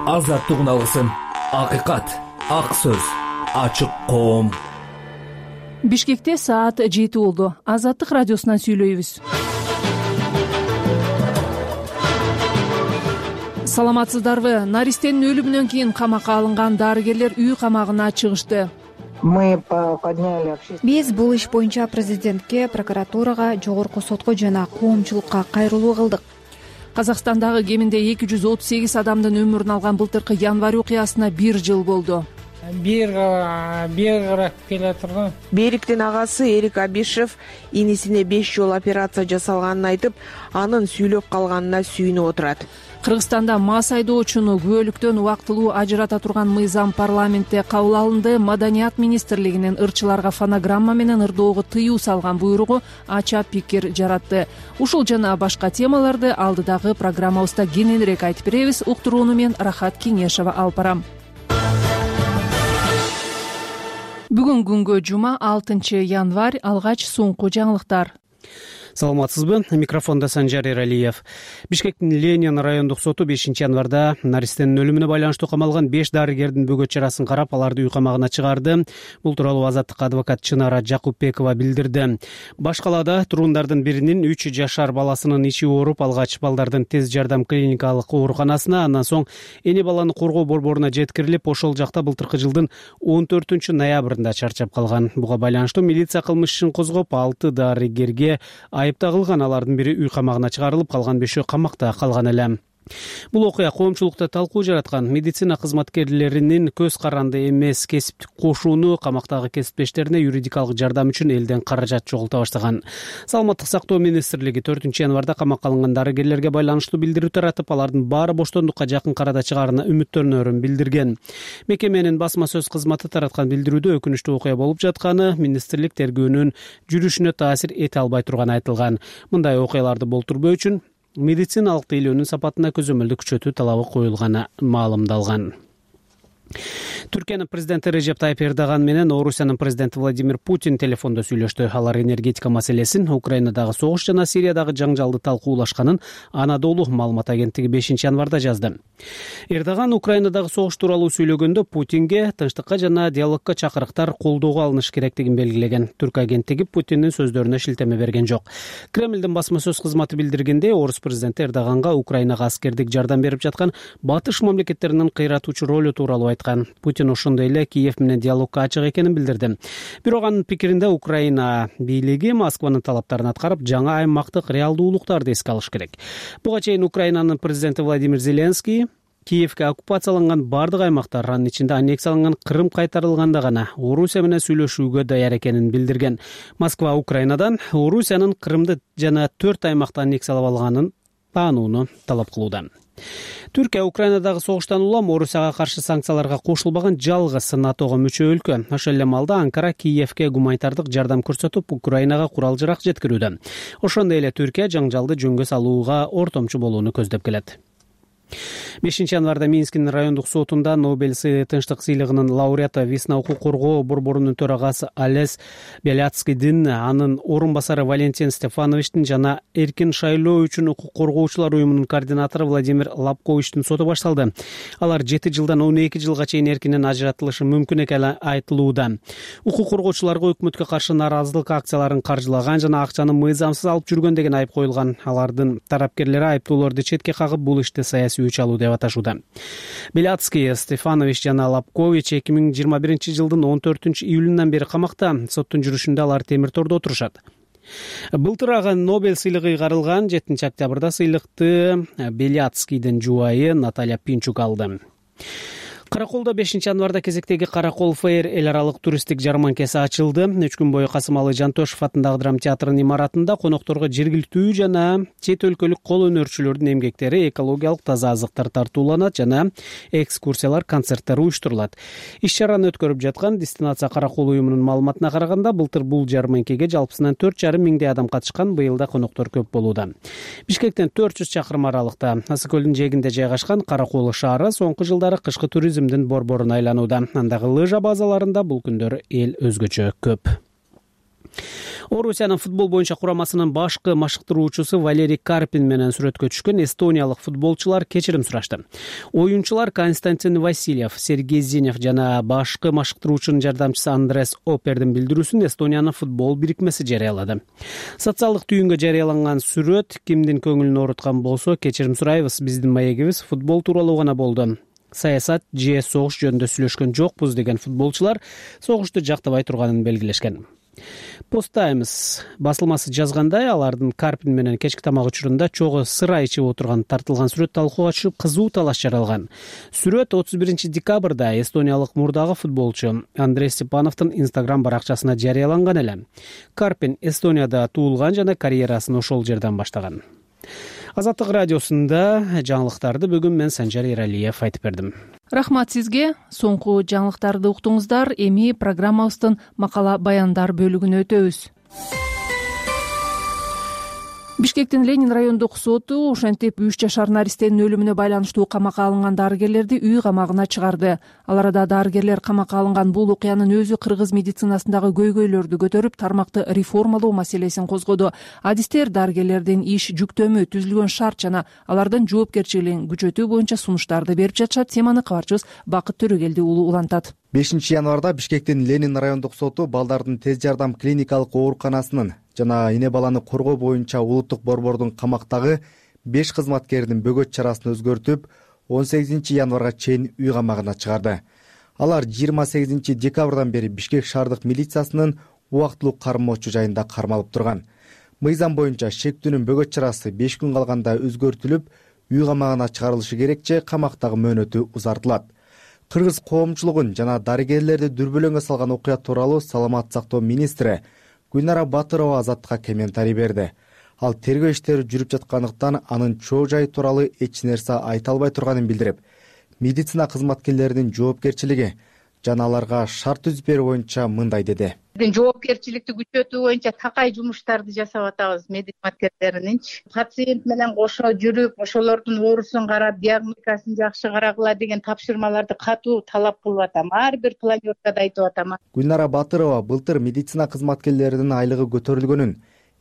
азаттыгын алгысың. Акыйкат, ак сөз, ачык коом. Бишкекте саат 7 болду. Азаттык радиосунан сүйлөйбүз. Саламатсыздарбы? Наристенин өлүмүнөн кийин камакка алынган дарыгерлер үй камагына чыгышты. Биз бул иш боюнча президентке, прокуратурага, жогорку сотко жана коомчулукка кайрылуу кылдык. Казакстандагы кеминде 238 адамдын өмүрүн алган былтыркы январь окуясына 1 жыл болду. Бир карап келе турган. Бериктин агасы Эрик Абишев инисине 5 жолу операция жасалганын айтып, анын сүйлөп калганына сүйүнүп отурат. Кыргызстанда мас айдоочуну күбөлүктөн убактылуу ажырата турган мыйзам парламентте кабыл алынды. Маданият министрлигинин ырчыларга фонограмма менен ырдоого тыюу салган буйругу ача пикир жаратты. Ушул жана башка темаларды алдыдагы программабызда кененирээк айтып беребиз. Уктурууну мен Рахат Кеңешова алып барам. Бүгүн күнгө жума 6 январь. Алгач соңку жаңылыктар. Саламатсызбы? Микрофонда Санжар Эралиев. Бишкектин Ленин райондук соту 5 январда наристенин өлүмүнө байланыштуу камалган 5 дарыгердин бөгөт чарасын карап, аларды үй камагына чыгарды. Бул тууралуу Азаттык адвокат Чынара Жакупбекова билдирди. Баш калаада тургундардын биринин 3 жашар баласынын ичи ооруп, алгач балдардын тез жардам клиникалык ооруканасына, андан соң эне баланы коргоо борборуна жеткирилип, ошол жакта былтыркы жылдын 14 ноябрында чарчап калган. Буга байланыштуу милиция кылмыш ишин козгоп, 6 дарыгерге айып тагылган. Алардын бири үй камагына чыгарылып, калган 5-өө камакта калган эле. Бул окуя коомчулукта талкуу жараткан. Медицина кызматкерлеринин көз каранды эмес кесиптик кошууну, камактагы кесиптештерине юридикалык жардам үчүн элден каражат жоголто баштаган. Саламаттык сактоо министрлиги 4 январда камакка алынган дарыгерлерге байланыштуу билдирүү таратып, алардын баары боштондукка жакын арада чыгаарына үмүттөнөрүн билдирген. Мекеменин басма сөз кызматы тараткан билдирүүдө өкүнүчтүү окуя болуп жатканы, министрлик тергөөнүн жүрүшүнө таасир эте албай турганы айтылган. Мындай окуяларды болтурбоо үчүн медициналык тейлөөнүн сапатына көзөмөлдү күчөтүү талабы коюлганы маалымдалган. Түркиянын президенти Режеп Тайып Эрдоган менен Орусиянын президенти Владимир Путин телефондо сүйлөштү. Алар энергетика маселесин, Украинадагы согуш жана Сириядагы жаңжалды талкуулашканын Анадолу маалымат агенттиги 5 январда жазды. Эрдоган Украинадагы согуш тууралуу сүйлөгөндө Путинге тынчтыкка жана диалогко чакырыктар колдоого алыныш керектигин белгилеген. Түрк агенттиги Путиндин сөздөрүнө шилтеме берген жок. Кремлдин басма сөз кызматы билдиргенде, Орус президенти Эрдоганга Украинага аскердик жардам берип жаткан батыш мамлекеттеринин кыйратуучу ролу тууралуу айткан. Путин ошондой эле Киев менен диалогко ачык экенин билдирди. Бирок анын пикиринде Украина бийлиги Москванын талаптарын аткарып, жаңа аймактык реалдуулуктарды эске алыш керек. Буга чейин Украинанын президенти Владимир Зеленский Киевке оккупацияланган бардык аймактар, анын ичинде аннексияланган Крым кайтарылганда гана Орусия менен сүйлөшүүгө даяр экенин билдирген. Москва Украинадан Орусиянын Крымды жана 4 аймакты аннексиялап алганын таанууну талап кылууда. Түркия Украинадагы согуштан улам Орусияга каршы санкцияларга кошулбаган жалгыз НАТОго мүчө өлкө. Ошол эле маалда Анкара Киевке гуманитардык жардам көрсөтүп, Украинага курал-жарак жеткирүүдө. Ошондой эле Түркия жаңжалды жөнгө салууга ортомчу болууну көздөп келет. 5 январда Минскинин райондук сотунда Нобель тынчтык сыйлыгынын лауреаты Весна укук коргоо борборунун төрагасы Олесь Беляцкийдин, анын орун басары Валентин Стефановичтин жана эркин шайлоо үчүн укук коргоочулар уюмунун координатору Владимир Лапковичтин соту башталды. Алар 7 жылдан 12 жылга чейин эркинен ажыратылышы мүмкүн экени айтылууда. Укук коргоочуларга өкмөткө каршы нааразылык акцияларын каржылаган жана акчаны мыйзамсыз алып жүргөн деген айып коюлган. Алардын тарапкерлери айыптоолорду четке кагып, бул ишти саясий үч алуу деп аташууда. Беляцкий, Стефанович жана Лапкович 2021 жылдын 14 июлунан бери камакта. Соттун жүрүшүндө алар темир тордо отурушат. Былтыр Нобель сыйлыгы ыйгарылган. 7 октябрда сыйлыкты Беляцкийдин жубайы Наталья Пинчук алды. Караколдо 5 январда кезектеги Каракол Фейр эл аралык туристтик жарманкеси ачылды. 3 күн бою Касымалы Жантошев атындагы драма театрынын имаратында конокторго жергиликтүү жана чет өлкөлүк кол өнөрчүлөрдүн эмгектери, экологиялык таза азыктар тартууланат жана экскурсиялар, концерттер уюштурулат. Иш-чараны өткөрүп жаткан Дестинация Каракол уюмунун маалыматына караганда, былтыр бул жарманкеге жалпысынан 4,5 миңдей адам катышкан. Быйылда коноктор көп болууда. Бишкектен 400 чакырым аралыкта Ысык көлдүн жээгинде жайгашкан Каракол шаары соңку жылдары кышкы туризмдин борборуна айланууда. Андагы лыжа базаларында бул күндөр эл өзгөчө көп. Орусиянын футбол боюнча курамасынын башкы машыктыруучусу Валерий Карпин менен сүрөткө түшкөн эстониялык футболчулар кечирим сурашты. Оюнчулар Константин Васильев, Сергей Зинев жана башкы машыктыруучунун жардамчысы Андрес Опердин билдирүүсүн Эстониянын футбол бирикмеси жарыялады. Социалдык түйүнгө жарыяланган сүрөт кимдин көңүлүн ооруткан болсо кечирим сурайбыз, биздин маегибиз футбол тууралуу гана болду. Саясат же согуш жөнүндө сүйлөшкөн жокпуз деген футболчулар согушту жактабай турганын белгилешкен. Post Times басылмасы жазгандай, алардын Карпин менен кечки тамак учурунда чогуу сыра ичип отурган тартылган сүрөт талкууга түшүп, кызуу талаш жаралган. Сүрөт 31 декабрда эстониялык мурдагы футболчу Андрей Степановдун Instagram баракчасына жарыяланган эле. Карпин Эстонияда туулган жана карьерасын ошол жерден баштаган. Азаттык радиосунда жаңылыктарды бүгүн мен Санжар Эралиев айтып бердим. Рахмат сизге. Соңку жаңылыктарды уктуңуздар. Эми программабыздын макала баяндар бөлүгүнө өтөбүз. Бишкектин Ленин райондук соту ошентип 3 жашар наристенин өлүмүнө байланыштуу камакка алынган дарыгерлерди үй камагына чыгарды. Ал арада дарыгерлер камакка алынган бул окуянын өзү кыргыз медицинасындагы көйгөйлөрдү көтөрүп, тармакты реформалоо маселесин козгоду. Адистер дарыгерлердин иш жүктөмү, түзүлгөн шарт жана алардын жоопкерчилигин күчөтүү боюнча сунуштарды берип жатышат. Теманы кабарчыбыз Бакыт Төрөгелди уулу улантат. 5 январда Бишкектин Ленин райондук соту балдардын тез жардам клиникалык ооруканасынын жана эне баланы коргоо боюнча улуттук борбордун камактагы 5 кызматкердин бөгөт чарасын өзгөртүп, 18 январга чейин үй камагына чыгарды. Алар 28 декабрдан бери Бишкек шаардык милициясынын убактылуу кармоочу жайында кармалып турган. Мыйзам боюнча шектүүнүн бөгөт чарасы 5 күн калганда өзгөртүлүп, үй камагына чыгарылышы керек же камактагы мөөнөтү узартылат. Кыргыз коомчулугун жана дарыгерлерди дүрбөлөңгө салган окуя тууралуу Саламаттык сактоо министри Гүлнара Батырова Азаттыкка комментарий берди. Ал тергөө иштери жүрүп жаткандыктан анын чоо жайы тууралуу эч нерсе айта албай турганын билдирип, медицина кызматкерлеринин жоопкерчилиги жана аларга шарт түзүп берүү боюнча мындай деди. Жоопкерчиликти күчөтүү боюнча такай жумуштарды жасап атабыз медикаментерининчи. Пациент менен кошо жүрүп, ошолордун оорусун карап, диагностикасын жакшы карагыла деген тапшырмаларды катуу талап кылып атам. Ар бир планёркада айтып атам. Гүлнара Батырова былтыр медицина кызматкерлеринин айлыгы көтөрүлгөнүн,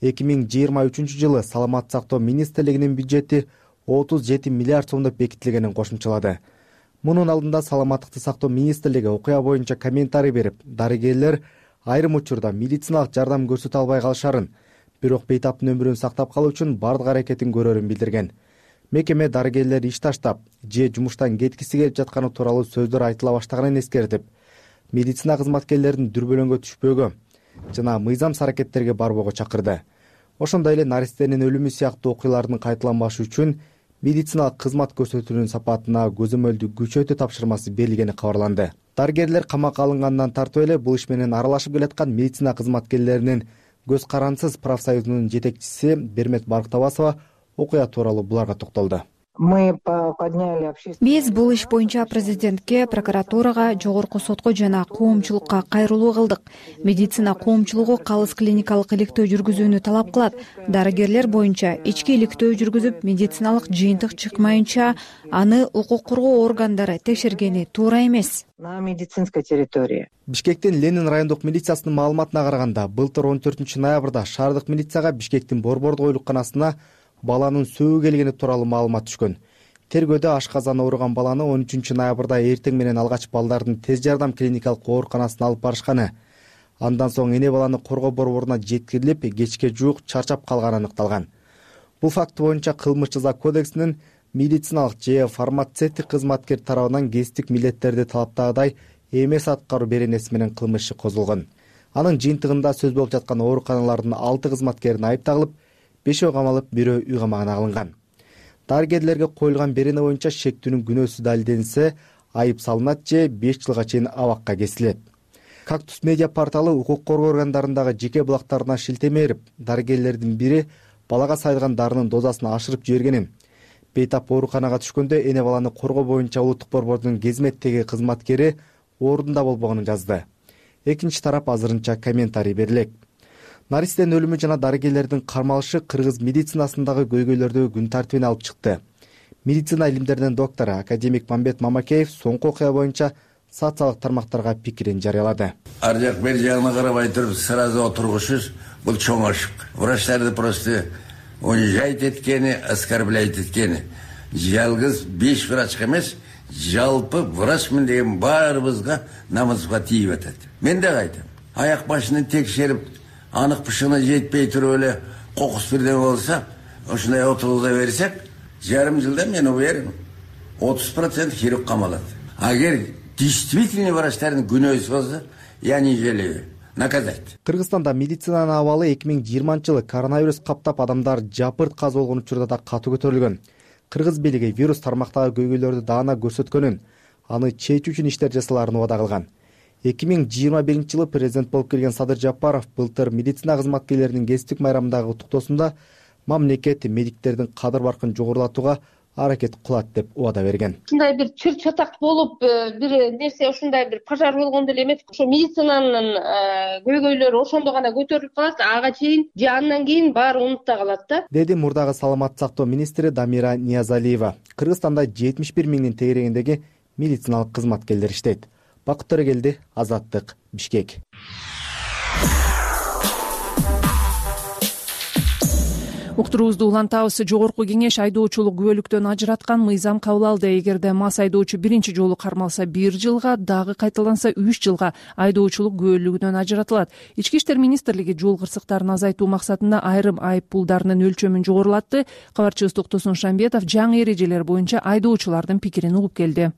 2023 жылы Саламаттык сактоо министрлигинин бюджети 37 миллиард сомдоп бекитилгенин кошумчалады. Мунун алдында Саламаттыкты сактоо министрлиги окуя боюнча комментарий берип, дарыгерлер айрым учурда медициналык жардам көрсөтө албай калышарын, бирок бейтаптын өмүрүн сактап калуу үчүн бардык аракетин көрөрүн билдирген. Мекеме дарыгерлер иш таштап, же жумуштан кеткиси келип жатканы тууралуу сөздөр айтыла баштаганын эскертип, медицина кызматкерлерин дүрбөлөңгө түшпөөгө жана мыйзамсыз аракеттерге барбоого чакырды. Ошондой эле наристенин өлүмү сыяктуу окуялардын кайталанбашы үчүн медициналык кызмат көрсөтүүнүн сапатына көзөмөлдү күчөтүү тапшырмасы берилгени кабарланды. Дарыгерлер камакка алынгандан тартып эле бул иш менен аралашып келаткан медицина кызматкерлеринин көз карансыз профсоюзунун жетекчиси Бермет Барктабасова окуя тууралуу буларга токтолду. Биз бул иш боюнча президентке, прокуратурага, жогорку сотко жана коомчулукка кайрылуу кылдык. Медицина коомчулугу калыс клиникалык иликтөө жүргүзүүнү талап кылат. Дарыгерлер боюнча ички иликтөө жүргүзүп, медициналык жыйынтык чыкмайынча аны укук коргоо органдары текшергени туура эмес. На медицинской территории. Бишкектин Ленин райондук милициясынын маалыматына караганда, былтыр 14 ноябрда шаардык милицияга Бишкектин борбордук ооруканасына баланын сөөү келгени тууралуу маалымат түшкөн. Тергөөдө ашказан ооруган баланы 13 ноябрда эртең менен алгач балдардын тез жардам клиникалык ооруканасына алып барышканы, андан соң эне баланы коргоо борборуна жеткирилип, кечке жуук чарчап калганы аныкталган. Бул факт боюнча кылмыш жаза кодексинин медициналык же фармацевтик кызматкер тарабынан кесиптик милдеттерди талаптагыдай эмес аткаруу беренеси менен кылмыш иши козголгон. Анын жыйынтыгында сөз болуп жаткан ооруканалардын 6 кызматкерин айыпталып, 5 камалып, 1 үй камагына алынган. Дарыгерлерге коюлган берене боюнча шектүүнүн күнөөсү далилденсе, айып салынат же 5 жылга чейин абакка кесилет. Кактус медиа порталы укук коргоо органдарындагы жеке булактарына шилтеме берип, дарыгерлердин бири балага сайылган дарынын дозасын ашырып жибергенин, бейтап ооруканага түшкөндө эне баланы коргоо боюнча улуттук борбордун кезметтеги кызматкери ордунда болбогонун жазды. Экинчи тарап азырынча комментарий берилет. Наристенин өлүмү жана дарыгерлердин кармалышы кыргыз медицинасындагы көйгөйлөрдү күн тартибине алып чыкты. Медицина илимдеринин доктору академик Мамбет Мамакеев соңку окуя боюнча социалдык тармактарга пикирин жарыялады. Ар жак бер жагына карабай туруп сразу отургушуз бул чоң ошук. Врачтарды просто унижать эткени, оскорблять эткени. Жалгыз 5 врачка эмес, жалпы врачмын деген баарыбызга намысга тийип атат. Мен да айтам, аяк башын текшерип, анык пышыгына жетпей туруп эле кокус бирдеме болсо, ошондой отургуза берсек, жарым жылда мен уверен 30% хирург камалат. Агер действительно врачтардын күнөөсү болсо, я не жалею. Наказать. Кыргызстанда медицинанын абалы 2020-жылы коронавирус каптап адамдар жапырт каза болгон учурда да катуу көтөрүлгөн. Кыргыз бийлиги вирус тармактагы көйгөйлөрдү даана көрсөткөнүн, аны чечүү үчүн иштер жасаларын убада кылган. 2021-жылы президент болуп келген Садыр Жапаров былтыр медицина кызматкерлеринин кесиптик майрамындагы куттуктоосунда мамлекет медиктердин кадыр баркын жогорулатууга аракет кылат деп убада берген. Ушундай бир чыр чатак болуп, бир нерсе ушундай бир пожар болгондо эле эмес. Ошо медицинанын көйгөйлөрү ошондо гана көтөрүлүп калат, ага чейин же андан кийин баары унутта калат да. Деди мурдагы саламаттык сактоо министри Дамира Ниязалиева. Кыргызстанда 71 миңдин тегерегиндеги медициналык кызматкерлер иштейт. Бакыт Төрөгелди, Азаттык, Бишкек. Уктуруубузду улантабыз. Жогорку кеңеш айдоочулук күбөлүктөн ажыраткан мыйзам кабыл алды. Эгерде мас айдоочу биринчи жолу кармалса 1 жылга, дагы кайталанса 3 жылга айдоочулук күбөлүгүнөн ажыратылат. Ички иштер министрлиги жол кырсыктарын азайтуу максатында айрым айып пулдарынын өлчөмүн жогорулатты. Кабарчыбыз Токтосун Шамбетов жаңы эрежелер боюнча айдоочулардын пикирин угуп келди.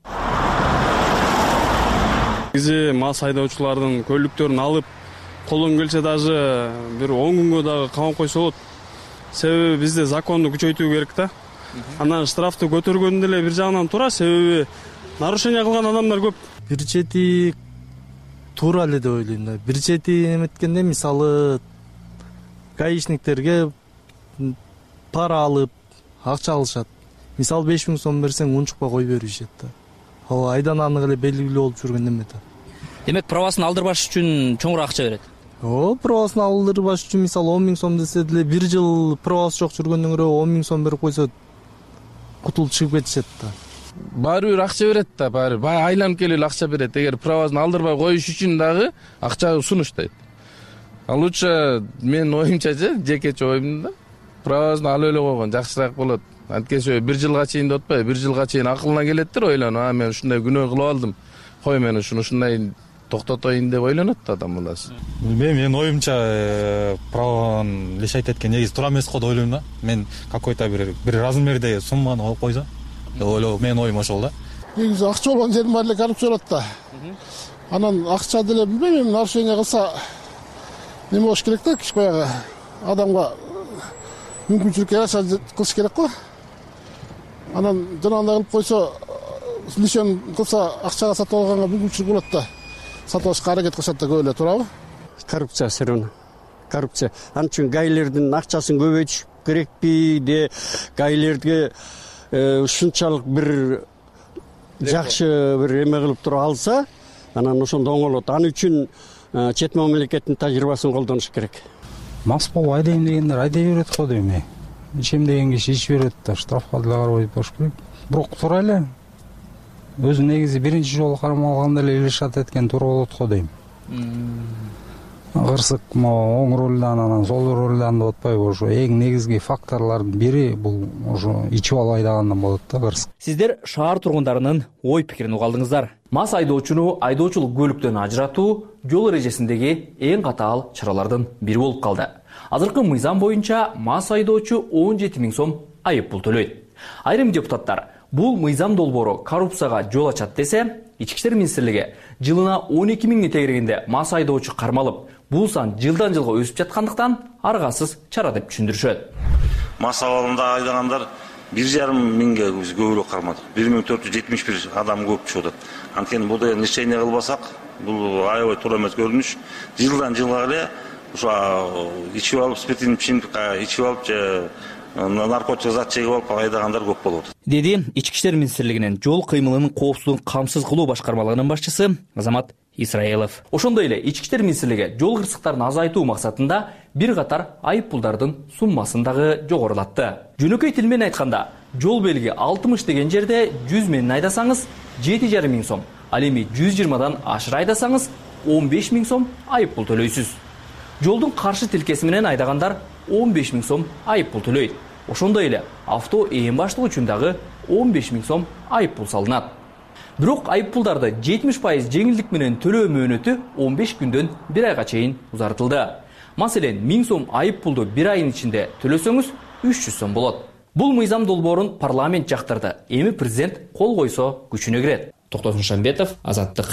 Бизи мас айдоочулардын көлүктөрүн алып, колдон келсе даже бир 10 күнгө дагы камап койсо болот. Себеби бизде законду күчөйтүү керек да. Анан штрафты көтөргөндө эле бир жагынан туура, себеби нарушение кылган адамдар көп. Бир чети туура эле деп ойлойм да. Бир чети эметкенде мисалы гаишниктерге пара алып, акча алышат. Мисалы 5000 сом берсең унчукпай кой беришет да. Ал айдан анык эле белгилүү болуп жүргөн эме да. Демек правасын алдырбаш үчүн чоңураак акча берет. Правасын алдырбаш үчүн мисалы 10 000 сом десе деле 1 жыл правасы жок жүргөндөн көрө 10 000 сом берип койсо кутулуп чыгып кетишет да. Баары бир акча берет да, баары айланып келип акча берет. Эгер правасын алдырбай коюш үчүн дагы акча сунуштайт. Ал лучше мен оюмча жекече оюм да, правасын алып эле койгон жакшыраак болот. Анткени 1 жылга чейин деп атпайбы, 1 жылга чейин акылына келеттир, ойлонуп, мен ушундай күнөө кылып алдым. Кой мен ушундай токтотоюн деп ойлонот да адам баласы. Мен оюмча праваны лишать эткен негизи туура эмес го деп ойлойм да. Мен какой-то бир размерде сумманы коюп койсо деп ойлоп, менин оюм ошол да. Негизи акча болгон жердин баары эле коррупция болот да. Анан акча деле билбейм, нарушение кылса неме болуш керек да, баягы адамга мүмкүнчүлүк яраша кылыш керек го. Анан жанагындай кылып койсо, лишен кылса акчага сатып алганга мүмкүнчүлүк болот да. Сатып алышка аракет кылышат да, көп эле, туурабы? Коррупция все равно. Коррупция. Анын үчүн гаилердин акчасын көбөйтүш керекпи де, гаилерге ушунчалык бир жакшы бир эме кылып туруп алса, анан ошондо оңолот. Аны үчүн чет мамлекеттин тажрыйбасын колдонуш керек. Мас болуп айдайм дегендер айдай берет го дейм. Ичем деген киши ичип берет да, штрафка деле карабай туруш керек. Бирок туура эле. Өзү негизи биринчи жолу кармалганда эле илишат эткен туура болот го дейм. Кырсык оң ролдан анан сол ролдан деп атпайбы, ошо эң негизги факторлордун бири бул ошо ичип алып айдагандан болот да кырсык. Сиздер шаар тургундарынын ой пикирин уга алдыңыздар. Мас айдоочуну айдоочулук көлүктөн ажыратуу жол эрежесиндеги эң катаал чаралардын бири болуп калды. Азыркы мыйзам боюнча мас айдоочу 17 000 сом айып пул төлөйт. Айрым депутаттар бул мыйзам долбоору коррупцияга жол ачат десе, Ички иштер министрлиги жылына 12 000 тегерегинде мас айдоочу кармалып, бул сан жылдан жылга өсүп жаткандыктан аргасыз чара деп түшүндүрүшөт. Мас абалында айдагандар 1,5 миңге көбүрөөк кармады. 1471 адам көп түшүп атат. Анткени бул деген лишение кылбасак, бул аябай туура эмес көрүнүш. Жылдан жылга эле ошо ичип алып, спиртин ичимдик ичип алып же наркотик зат чегип алып айдагандар көп болот. Деди Ички иштер министрлигинин жол кыймылынын коопсуздугун камсыз кылуу башкармалыгынын башчысы Азамат Исраилов. Ошондой эле Ички иштер министрлиги жол кырсыктарын азайтуу максатында бир катар айып пулдардын суммасын дагы жогорулатты. Жөнөкөй тил менен айтканда, жол белги 60 деген жерде 100 менен айдасаңыз 7,5 миң сом, Ал эми 120дан ашыра айдасаңыз 15 000 сом айып пул төлөйсүз. Жолдун каршы тилкеси менен айдагандар 15 000 сом айып пул төлөйт. Ошондой эле авто ээн баштыгы үчүн дагы 15 000 сом айып пул салынат. Бирок айып пулдарды 70% жеңилдик менен төлөө мөөнөтү 15 күндөн 1 айга чейин узартылды. Маселен, 1000 сом айып пулду 1 айын ичинде төлөсөңүз 300 сом болот. Бул мыйзам долбоорун парламент жактырды. Эми президент кол койсо күчүнө кирет. Токтосун Шамбетов, Азаттык.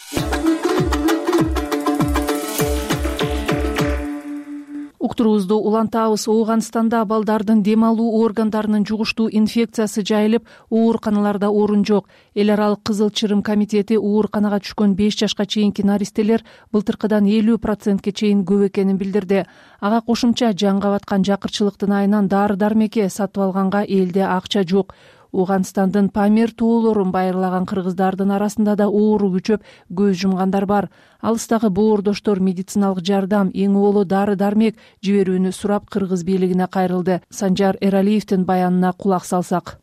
Уктуруубузду улантабыз. Ооганстанда балдардын дем алуу органдарынын жугуштуу инфекциясы жайылып, ооруканаларда орун жок. Эл аралык Кызыл Чырым комитети ооруканага түшкөн 5 жашка чейинки наристелер былтыркыдан 50%ке чейин көп экенин билдирди. Ага кошумча жанга баткан жакырчылыктын айынан дары-дармекке сатып алганга элде акча жок. Ооганстандын Памир тоолорун байырлаган кыргыздардын арасында да оору күчөп, көз жумгандар бар. Алыстагы боордоштор медициналык жардам, эң оболу дары-дармек жиберүүнү сурап кыргыз бийлигине кайрылды. Санжар Эралиевдин баянына кулак салсак.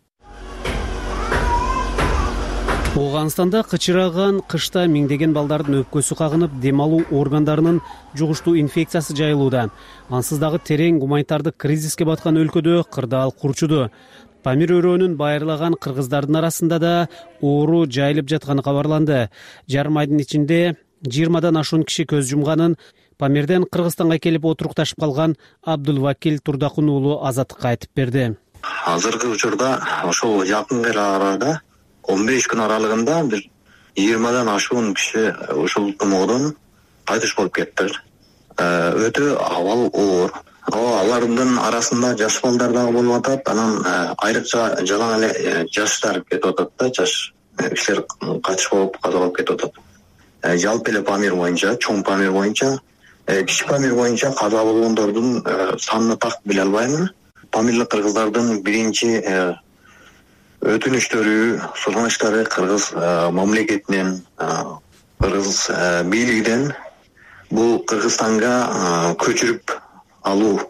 Ооганстанда кычыраган кышта миңдеген балдардын өпкөсү кагынып, дем алуу органдарынын жугуштуу инфекциясы жайылууда. Ансыз дагы терең гуманитардык кризиске баткан өлкөдө кырдаал курчуду. Памир өрөөнүн байырлаган кыргыздардын арасында да оору жайылып жатканы кабарланды. Жарым айдын ичинде 20дан ашуун киши көз жумганын Памирден Кыргызстанга келип отурукташып калган Абдулвакил Турдакун уулу Азаттыкка айтып берди. Азыркы учурда ошол жакын арада 15 күн аралыгында бир 20дан ашуун киши ушул тумоодон кайтыш болуп кетти. Өтө абал оор. Алардын арасында жаш балдар дагы болуп атат. Анан айрыкча жалаң эле жаштар кетип атат да, жаш кишилер кайтыш болуп каза болуп кетип атат. Жалпы эле Памир боюнча, чоң Памир боюнча, кичи Памир боюнча каза болгондордун санын так биле албайм. Памирлик кыргыздардын биринчи өтүнүштөрү, суранычтары кыргыз мамлекетинен, кыргыз бийлигинен бул Кыргызстанга көчүрүп алуу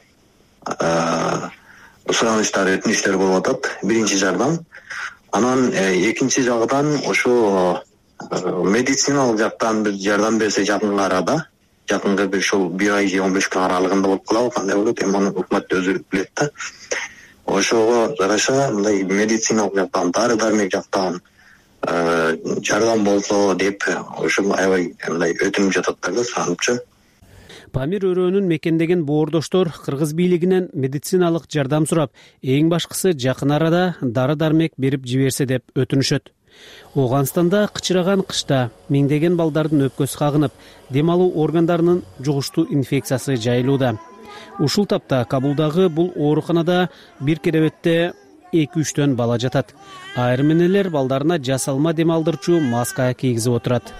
суранычтары, өтүнүчтөр болуп атат. Биринчи жардам. Анан экинчи жагдан ошо медициналык жактан бир жардам берсе жакынкы арада, жакынкы бир ушул 1 ай же 15 күн аралыгында болуп калабы, кандай болот, эми аны өкмөт өзү билет да. Ошого жараша мындай медициналык жактан, дары-дармек жактан жардам болсо деп ушул аябай мындай өтүнүп жататтар да, санычы. Памир өрөөнүн мекендеген боордоштор кыргыз бийлигинен медициналык жардам сурап, эң башкысы жакын арада дары-дармек берип жиберсе деп өтүнүшөт. Ооганстанда кычыраган кышта миңдеген балдардын өпкөсү кагынып, дем алуу органдарынын жугуштуу инфекциясы жайылууда. Ушул тапта Кабулдагы бул ооруканада бир керебетте 2-3 бала жатат. Айрым энелер балдарына жасалма дем алдырчу маска кийгизип отурат.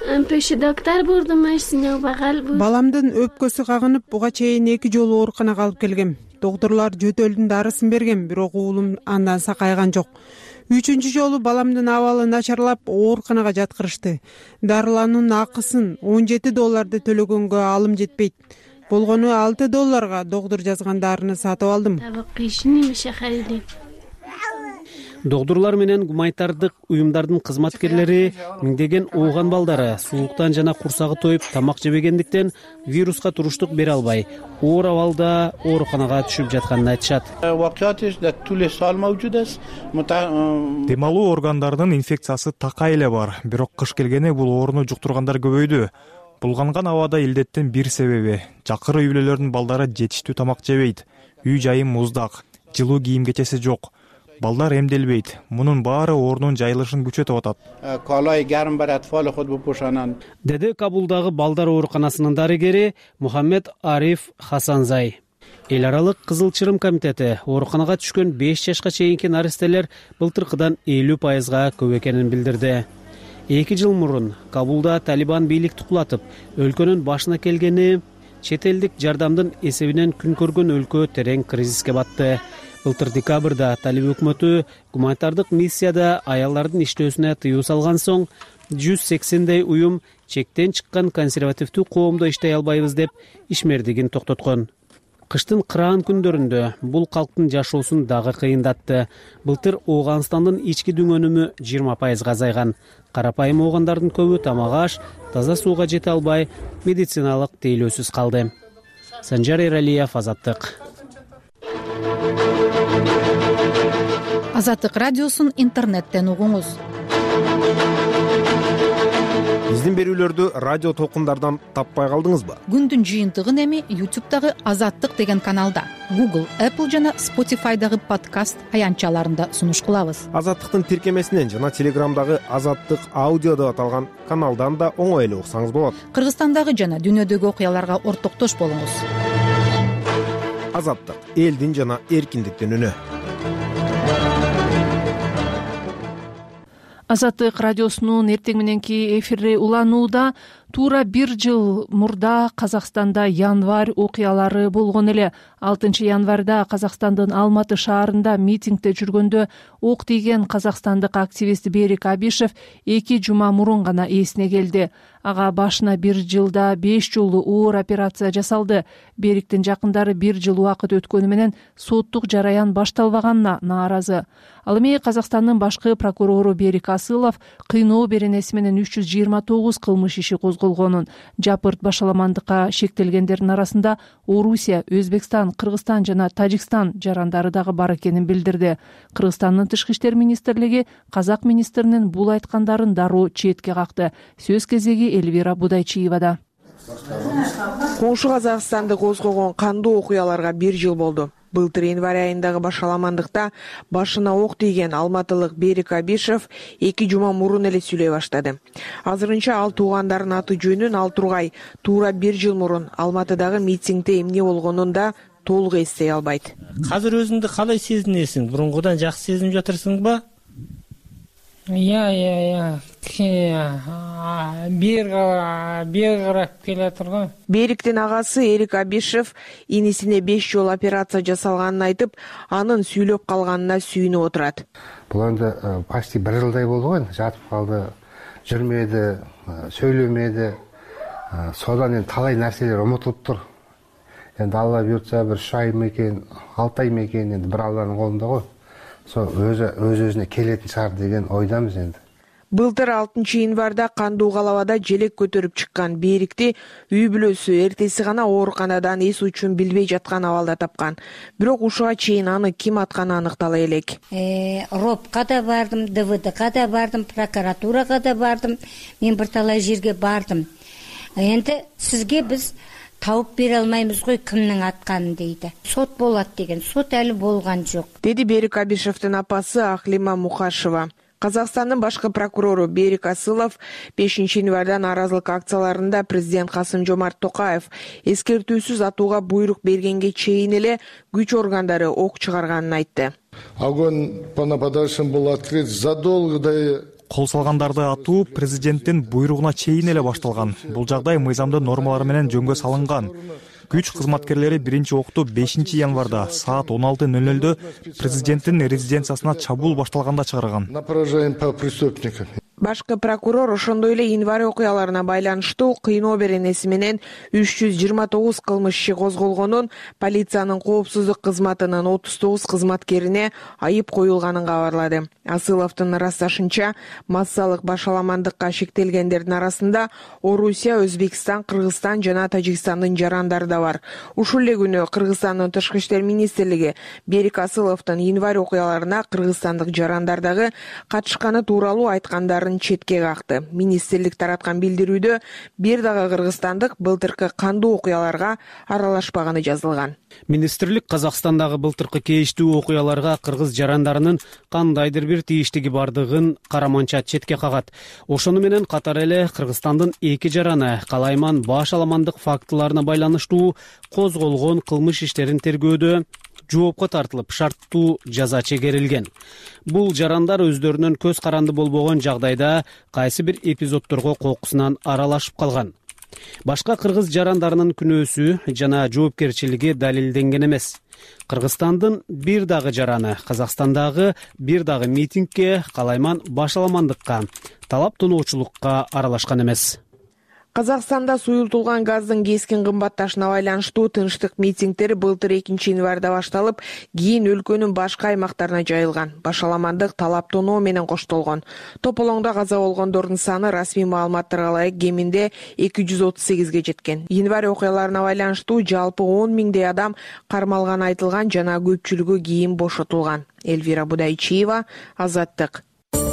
Баламдын өпкөсү кагынып, буга чейин 2 жолу ооруканага алып келгем. Доктурлар жөтөлдүн дарысын берген, бирок уулум андан сакайган жок. 3-чү жолу баламдын абалы начарлап, ооруканага жаткырышты. Дарылануунун акысын $17 төлөгөнгө алым жетпейт. Болгону $6 доктур жазган дарыны сатып алдым. Доктурлар менен гуманитардык уюмдардын кызматкерлери миңдеген ооган балдары сууктан жана курсагы тоюп тамак жебегендиктен вируска туруштук бере албай, оор абалда ооруканага түшүп жатканын айтышат. Дем алуу органдарынын инфекциясы такай эле бар, бирок кыш келгени бул ооруну жуктургандар көбөйдү. Булганган абада илдеттин бир себеби жакыр үй бүлөлөрдүн балдары жетиштүү тамак жебейт, үй жайы муздак, жылуу кийим кечеси жок. Балдар эмделбейт. Мунун баары оорунун жайылышын күчөтүп атат. Деди Кабулдагы балдар ооруканасынын дарыгери Мухаммед Ариф Хасанзай. Эл аралык Кызыл Чырым комитети ооруканага түшкөн 5 жашка чейинки наристелер былтыркыдан 50%га көп экенин билдирди. 2 жыл мурун Кабулда Талибан бийликти кулатып, өлкөнүн башына келгени чет элдик жардамдын эсебинен күн көргөн өлкө терең кризиске батты. Былтыр декабрда Талиб өкмөтү гуманитардык миссияда аялдардын иштөөсүнө тыюу салган соң 180 уюм чектен чыккан консервативдүү коомдо иштей албайбыз деп ишмердигин токтоткон. Кыштын кыраан күндөрүндө бул калктын жашоосун дагы кыйындатты. Былтыр Ооганстандын ички дүңөнүмү 20% азайган. Карапайым оогандардын көбү тамак аш, таза сууга жете албай, медициналык тейлөөсүз калды. Санжар Эралиев, Азаттык. Азаттык радиосун интернеттен угуңуз. Биздин берүүлөрдү радио толкундардан таппай калдыңызбы? Күндүн жыйынтыгын эми YouTube'дагы Азаттык деген каналда, Google, Apple жана Spotify'дагы подкаст аянтчаларында сунуш кылабыз. Азаттыктын тиркемесинен жана Телеграмдагы Азаттык аудио деп аталган каналдан да оңой эле уксаңыз болот. Кыргызстандагы жана дүйнөдөгү окуяларга ортоктош болуңуз. Азаттык, элдин жана эркиндиктин үнү. Азаттык радиосунун эртең мененки эфири уланууда. Туура 1 жыл мурда Казакстанда январь окуялары болгон эле. 6 январда Казакстандын Алматы шаарында митингде жүргөндө ок тийген казакстандык активист Берик Абишев 2 жума мурун гана эсине келди. Ага башына 1 жылда 5 жолу оор операция жасалды. Бериктин жакындары 1 жыл убакыт өткөнү менен соттук жараян башталбаганына нааразы. Ал эми Казакстандын башкы прокурору Берик Асылов кыйноо беренеси менен 329 кылмыш иши козголгонун, жапырт башаламандыкка шектелгендердин арасында Орусия, Өзбекстан, Кыргызстан жана Тажикстан жарандары дагы бар экенин билдирди. Кыргызстандын тышкы иштер министрлиги казак министринин бул айткандарын дароо четке какты. Сөз кезеги Эльвира Будайчиевада. Коңшу Казакстанды козгогон кандуу окуяларга 1 жыл болду. Былтыр январь айындагы башаламандыкта башына ок тийген алматылык Берик Абишев 2 жума мурун эле сүйлөй баштады. Азырынча ал туугандарынын аты жөнүн ал тургай туура 1 жыл мурун Алматыдагы митингде эмне болгонун да толук эстей албайт. Азыр өзүңдү калай сезинесиң? Бурунгудан жакшы сезинип жатырсыңбы? Бир карап келе турган. Бериктин агасы Эрик Абишев инисине 5 жол операция жасалганын айтып, анын сүйлөп калганына сүйүнүп отурат. Бул энди почти 1 жылдай болду го, жатып калды, жүрмөдү, сүйлөмөдү. Содан энди талай нерселер унутулуптур. Энди Алла буйртса бир 3 ай мекен, 6 ай мекен, энди бир Алланын колунда го. Өзүнө келетин шаар деген ойдамыз энди. Былтыр 6 январда кандуу калабада желек көтөрүп чыккан Берикти үй бүлөсү эртеси гана ооруканадан эс учун билбей жаткан абалда тапкан. Бирок ушуга чейин аны ким атканы аныктала элек. РОПКа да бардым, ДВДга да бардым, прокуратурага да бардым. Мен бир талай жерге бардым. Энди сизге биз тауып бере алмаймыз ғой кімнің атканын дейді. Сот болот деген, сот әлі болган жок. Деди Берик Абишевдин апасы Ахлима Мукашева. Казакстандын башкы прокурору Берик Асылов 5 январда нааразылык акцияларында президент Касым-Жомарт Токаев эскертүүсүз атууга буйрук бергенге чейин эле күч органдары ок чыгарганын айтты. Огонь по нападавшим был открыт задолго до Кол салгандарды атуу президенттин буйругуна чейин эле башталган. Бул жагдай мыйзамдын нормалары менен жөнгө салынган. Күч кызматкерлери 1 окту 5 январда саат 16:00 президенттин резиденциясына чабуул башталганда чыгарган. На поражение по преступникам. Башкы прокурор ошондой эле январь окуяларына байланыштуу кыйноо беренеси менен 329 кылмыш иши козголгонун, полициянын коопсуздук кызматынын 39 кызматкерине айып коюлганын кабарлады. Асыловдун ырасташынча, массалык башаламандыкка шектелгендердин арасында Орусия, Өзбекстан, Кыргызстан жана Тажикстандын жарандары да бар. Ушул эле күнү Кыргызстандын тышкы иштер министрлиги Берик Асыловдун январь окуяларына кыргызстандык жарандар дагы катышканы тууралуу айткандарын четке какты. Министрлик тараткан билдирүүдө бир дагы кыргызстандык былтыркы кандуу окуяларга аралашпаганы жазылган. Министрлик Казакстандагы былтыркы кейиштүү окуяларга кыргыз жарандарынын кандайдыр бир тийиштиги бардыгын караманча четке кагат. Ошону менен катар эле Кыргызстандын 2 жараны калайман башаламандык фактыларына байланыштуу козголгон кылмыш иштерин тергөөдө жоопко тартылып, шарттуу жаза чегерилген. Бул жарандар өздөрүнүн көз каранды болбогон жагдайда кайсы бир эпизоддорго кокусунан аралашып калган. Башка кыргыз жарандарынын күнөөсү жана жоопкерчилиги далилденген эмес. Кыргызстандын бир дагы жараны Казакстандагы бир дагы митингге калайман башаламандыкка, талап тоноочулукка аралашкан эмес. Казакстанда суюлтулган газдын кескин кымбатташына байланыштуу тынчтык митингдер былтыр 2-январда башталып, кийин өлкөнүн башка аймактарына жайылган. Башаламандык талаптонуу менен коштолгон. Тополоңдо каза болгондордун саны расмий маалыматтарга ылайык кеминде 238ге жеткен. Январь окуяларына байланыштуу жалпы 10 миңдей адам кармалганы айтылган жана көпчүлүгү кийин бошотулган. Эльвира Будайчиева, Азаттык.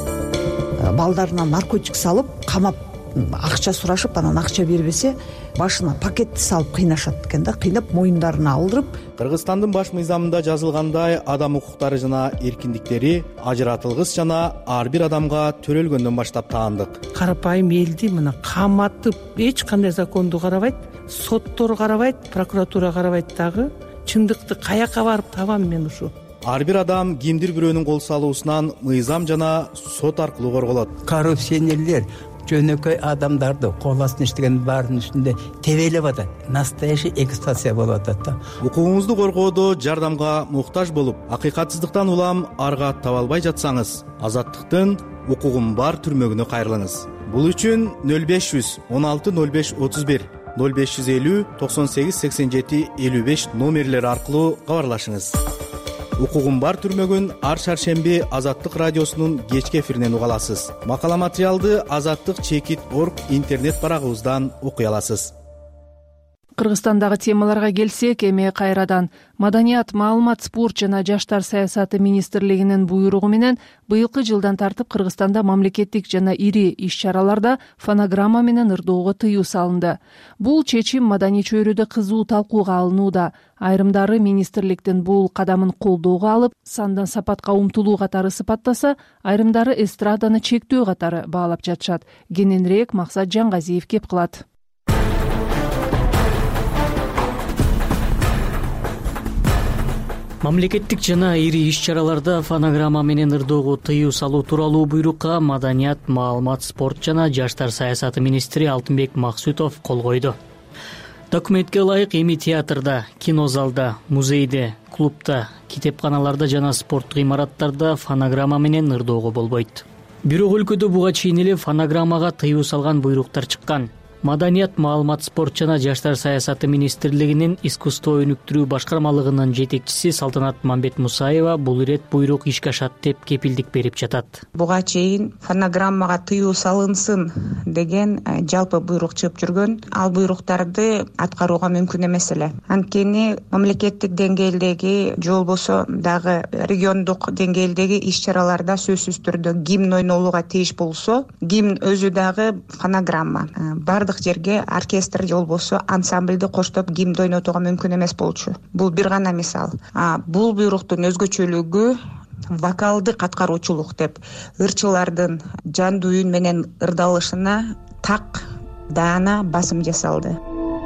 Балдарынан наркотик салып, камап акча сурашып, анан акча бербесе, башына пакетти салып кыйнашат экен да, кыйнап моюндарына алдырып. Кыргызстандын баш мыйзамында жазылгандай, адам укуктары жана эркиндиктери ажыратылгыс жана ар бир адамга төрөлгөндөн баштап таандык. Карапайым элди мына каматып, эч кандай законду карабайт, соттор карабайт, прокуратура карабайт дагы. Чындыкты каяка барып табам мен ушу? Ар бир адам кимдир бирөөнүн кол салуусунан мыйзам жана сот аркылуу корголот. Коррупционерлер жөнөкөй адамдарды кол астына иштеген баардын үстүндө тебелеп атат. Настоящий эксплуатация болуп атат да. Укугуңузду коргоодо жардамга муктаж болуп, акыйкатсыздыктан улам арга таба албай жатсаңыз, Азаттыктын укугум бар түрмөгүнө кайрылыңыз. Бул үчүн 0500 16 05 31 0550 98 87 55 номерлери аркылуу кабарлашыңыз. Укугум бар түрмөгүн ар шаршемби Азаттык радиосунун кечки эфиринен уга аласыз. Макала материалды azattik.org интернет барагыбыздан окуй аласыз. Кыргызстандагы темаларга келсек, эми кайрадан Маданият, маалымат, спорт жана жаштар саясаты министрлигинин буйругу менен быйылкы жылдан тартып Кыргызстанда мамлекеттик жана ири иш-чараларда фонограмма менен ырдоого тыюу салынды. Бул чечим маданий чөйрөдө кызуу талкууга алынууда. Айрымдары министрликтин бул кадамын колдоого алып, сандан сапатка умтулуу катары сыпаттаса, айрымдары эстраданы чектөө катары баалап жатышат. Кененирээк Максат Жангазиев кеп кылат. Мамлекеттик жана ири иш-чараларда фонограмма менен ырдоого тыюу салуу тууралуу буйрукка Маданият, маалымат, спорт жана жаштар саясаты министри Алтынбек Максутов кол койду. Документке ылайык эми театрда, кинозалда, музейде, клубда, китепканаларда жана спорттук имараттарда фонограмма менен ырдоого болбойт. Бирок өлкөдө буга чейин эле фонограммага тыюу салган буйруктар чыккан. Маданият, маалымат, спорт жана жаштар саясаты министрлигинин искусство өнүктүрүү башкармалыгынын жетекчиси Салтанат Мамбет Мусаева бул ирет буйрук ишке ашат деп кепилдик берип жатат. Буга чейин фонограммага тыюу салынсын деген жалпы буйрук чыгып жүргөн. Ал буйруктарды аткарууга мүмкүн эмес эле. Анткени мамлекеттик деңгээлдеги же болбосо дагы региондук деңгээлдеги иш-чараларда сөзсүз түрдө гимн ойнолууга тийиш болсо, гимн өзү дагы фонограмма. Бардык жерге оркестр же болбосо ансамбльди коштоп гимн ойнотууга мүмкүн эмес болчу. Бул бир гана мисал. Бул буйруктун өзгөчөлүгү вокалдык аткаруучулук деп ырчылардын жандуу үн менен ырдалышына так даана басым жасалды.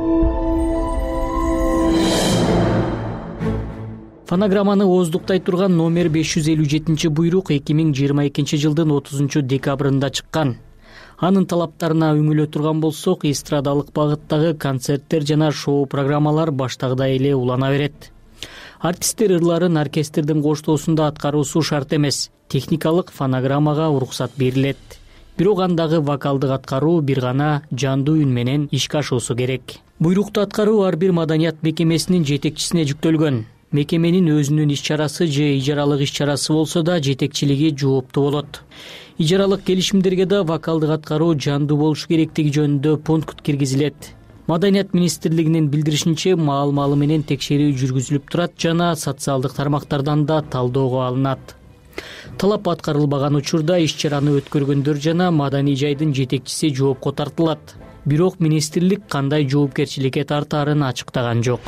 Фонограмманы ооздуктай турган номер 557 буйрук 2022 жылдын 30 декабрында чыккан. Анын талаптарына үңүлө турган болсок, эстрадалык багыттагы концерттер жана шоу программалар баштагыдай эле улана берет. Артисттер ырларын оркестрдин коштоосунда аткаруусу шарт эмес. Техникалык фонограммага уруксат берилет. Бирок андагы вокалдык аткаруу бир гана жандуу үн менен ишке ашуусу керек. Буйрукту аткаруу ар бир маданият мекемесинин жетекчисине жүктөлгөн. Мекеменин өзүнүн иш-чарасы же ижаралык иш-чарасы болсо да жетекчилиги жооптуу болот. Ижаралык келишимдерге да вокалдык аткаруу жандуу болушу керектиги жөнүндө пункт киргизилет. Маданият министрлигинин билдиришинче, маал-маалы менен текшерүү жүргүзүлүп турат жана социалдык тармактардан да талоого алынат. Талап аткарылбаган учурда иш-чараны өткөргөндөр жана маданий жайдын жетекчиси жоопко тартылат. Бирок министрлик кандай жоопкерчиликке тартаарын ачыктаган жок.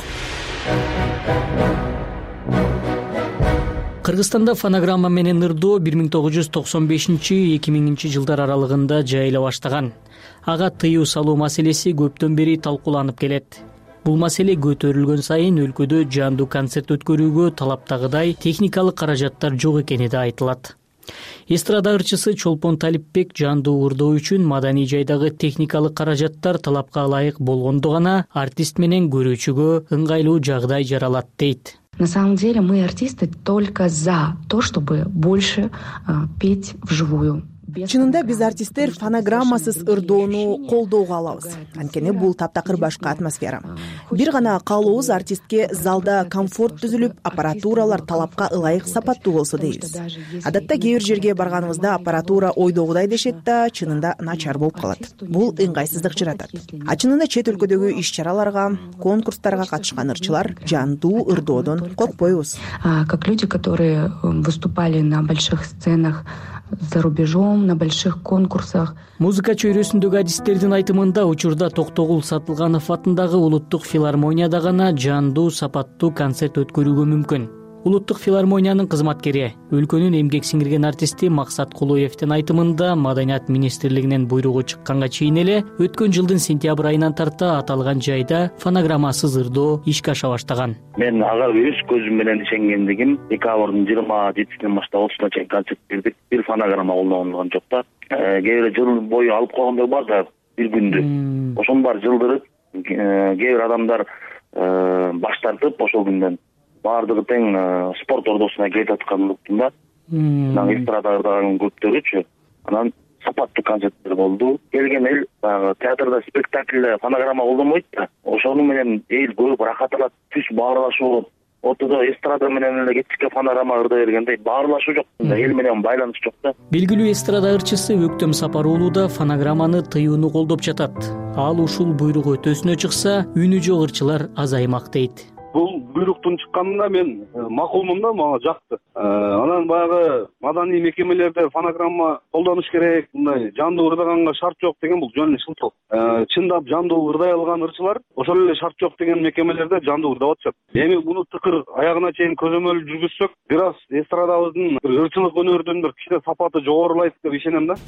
Кыргызстанда фонограмма менен ырдоо 1995-2000 жылдар аралыгында жайыла баштаган. Ага тыюу салуу маселеси көптөн бери талкууланып келет. Бул маселе көтөрүлгөн сайын өлкөдө жандуу концерт өткөрүүгө талаптагыдай техникалык каражаттар жок экени да айтылат. Эстрада ырчысы Чолпон Талипбек жандуу ырдоо үчүн маданий жайдагы техникалык каражаттар талапка ылайык болгондо гана артист менен көрүүчүгө ыңгайлуу жагдай жаралат дейт. На самом деле мы, артисты, только за то, чтобы больше петь вживую. чынында биз артисттер фонограммасыз ырдоону колдоого алабыз, анткени бул таптакыр башка атмосфера. Бир гана каалообуз артистке залда комфорт түзүлүп, аппаратуралар талапка ылайык сапаттуу болсо дейбиз. Адатта кээ бир жерге барганыбызда аппаратура ойдогудай дешет да, чынында начар болуп калат. Бул ыңгайсыздык жаратат. А чынында чет өлкөдөгү иш-чараларга, конкурстарга катышкан ырчылар жандуу ырдоодон коркпойбуз. Как люди, которые выступали на больших сценах за рубежом, на больших конкурсах. Музыка чөйрөсүндөгү адистердин айтымында учурда Токтогул Сатылганов атындагы Улуттук филармонияда гана жандуу сапаттуу концерт өткөрүүгө мүмкүн. Улуттук филармониянын кызматкери, өлкөнүн эмгек сиңирген артисти Максат Кулуевдин айтымында Маданият министрлигинин буйругу чыкканга чейин эле өткөн жылдын сентябрь айынан тарта аталган жайда фонограммасыз ырдоо ишке аша баштаган. Мен ага өз көзүм менен ишенгендигим, декабрдын 27-синен баштап 30-на чейин концерт бердик. Бир фонограмма колдонулган жок да. Кээ бир жыл бою алып койгондор бар да, бир күндү. Ошонун баары жылдырып, кээ бир адамдар баш тартып ошол күндөн баардыгы тең спорт ордосуна кетип аткандыктан да. Эстрада ырдаган көптөрүчү. Анан сапаттуу концерттер болду. Келген эл баягы театрда спектакльде фонограмма колдонбойт да. Ошону менен эл көрүп рахат алат, түз баарлашуу болот. Ортодо эстрада менен эле кечке фонограмма ырдай бергенде баарлашуу жок. Эл менен байланыш жок да. Белгилүү эстрада ырчысы Өктөм Сапар уулу да фонограмманы тыюуну колдоп жатат. Ал ушул буйрук өтөсүнө чыкса, үнү жок ырчылар азаймак дейт. Бул буйруктун чыкканына мен макулмун да, мага жакты. Анан баягы маданий мекемелерде фонограмма колдонуш керек, мындай жандуу ырдаганга шарт жок деген бул жөн эле шылтоо. Чындап жандуу ырдай алган ырчылар ошол эле шарт жок деген мекемелерде жандуу ырдап атышат. Эми муну тыкыр аягына чейин көзөмөл жүргүзсөк, бир аз эстрадабыздын ырчылык өнөрдүн бир кичине сапаты жогорулайт деп ишенем да.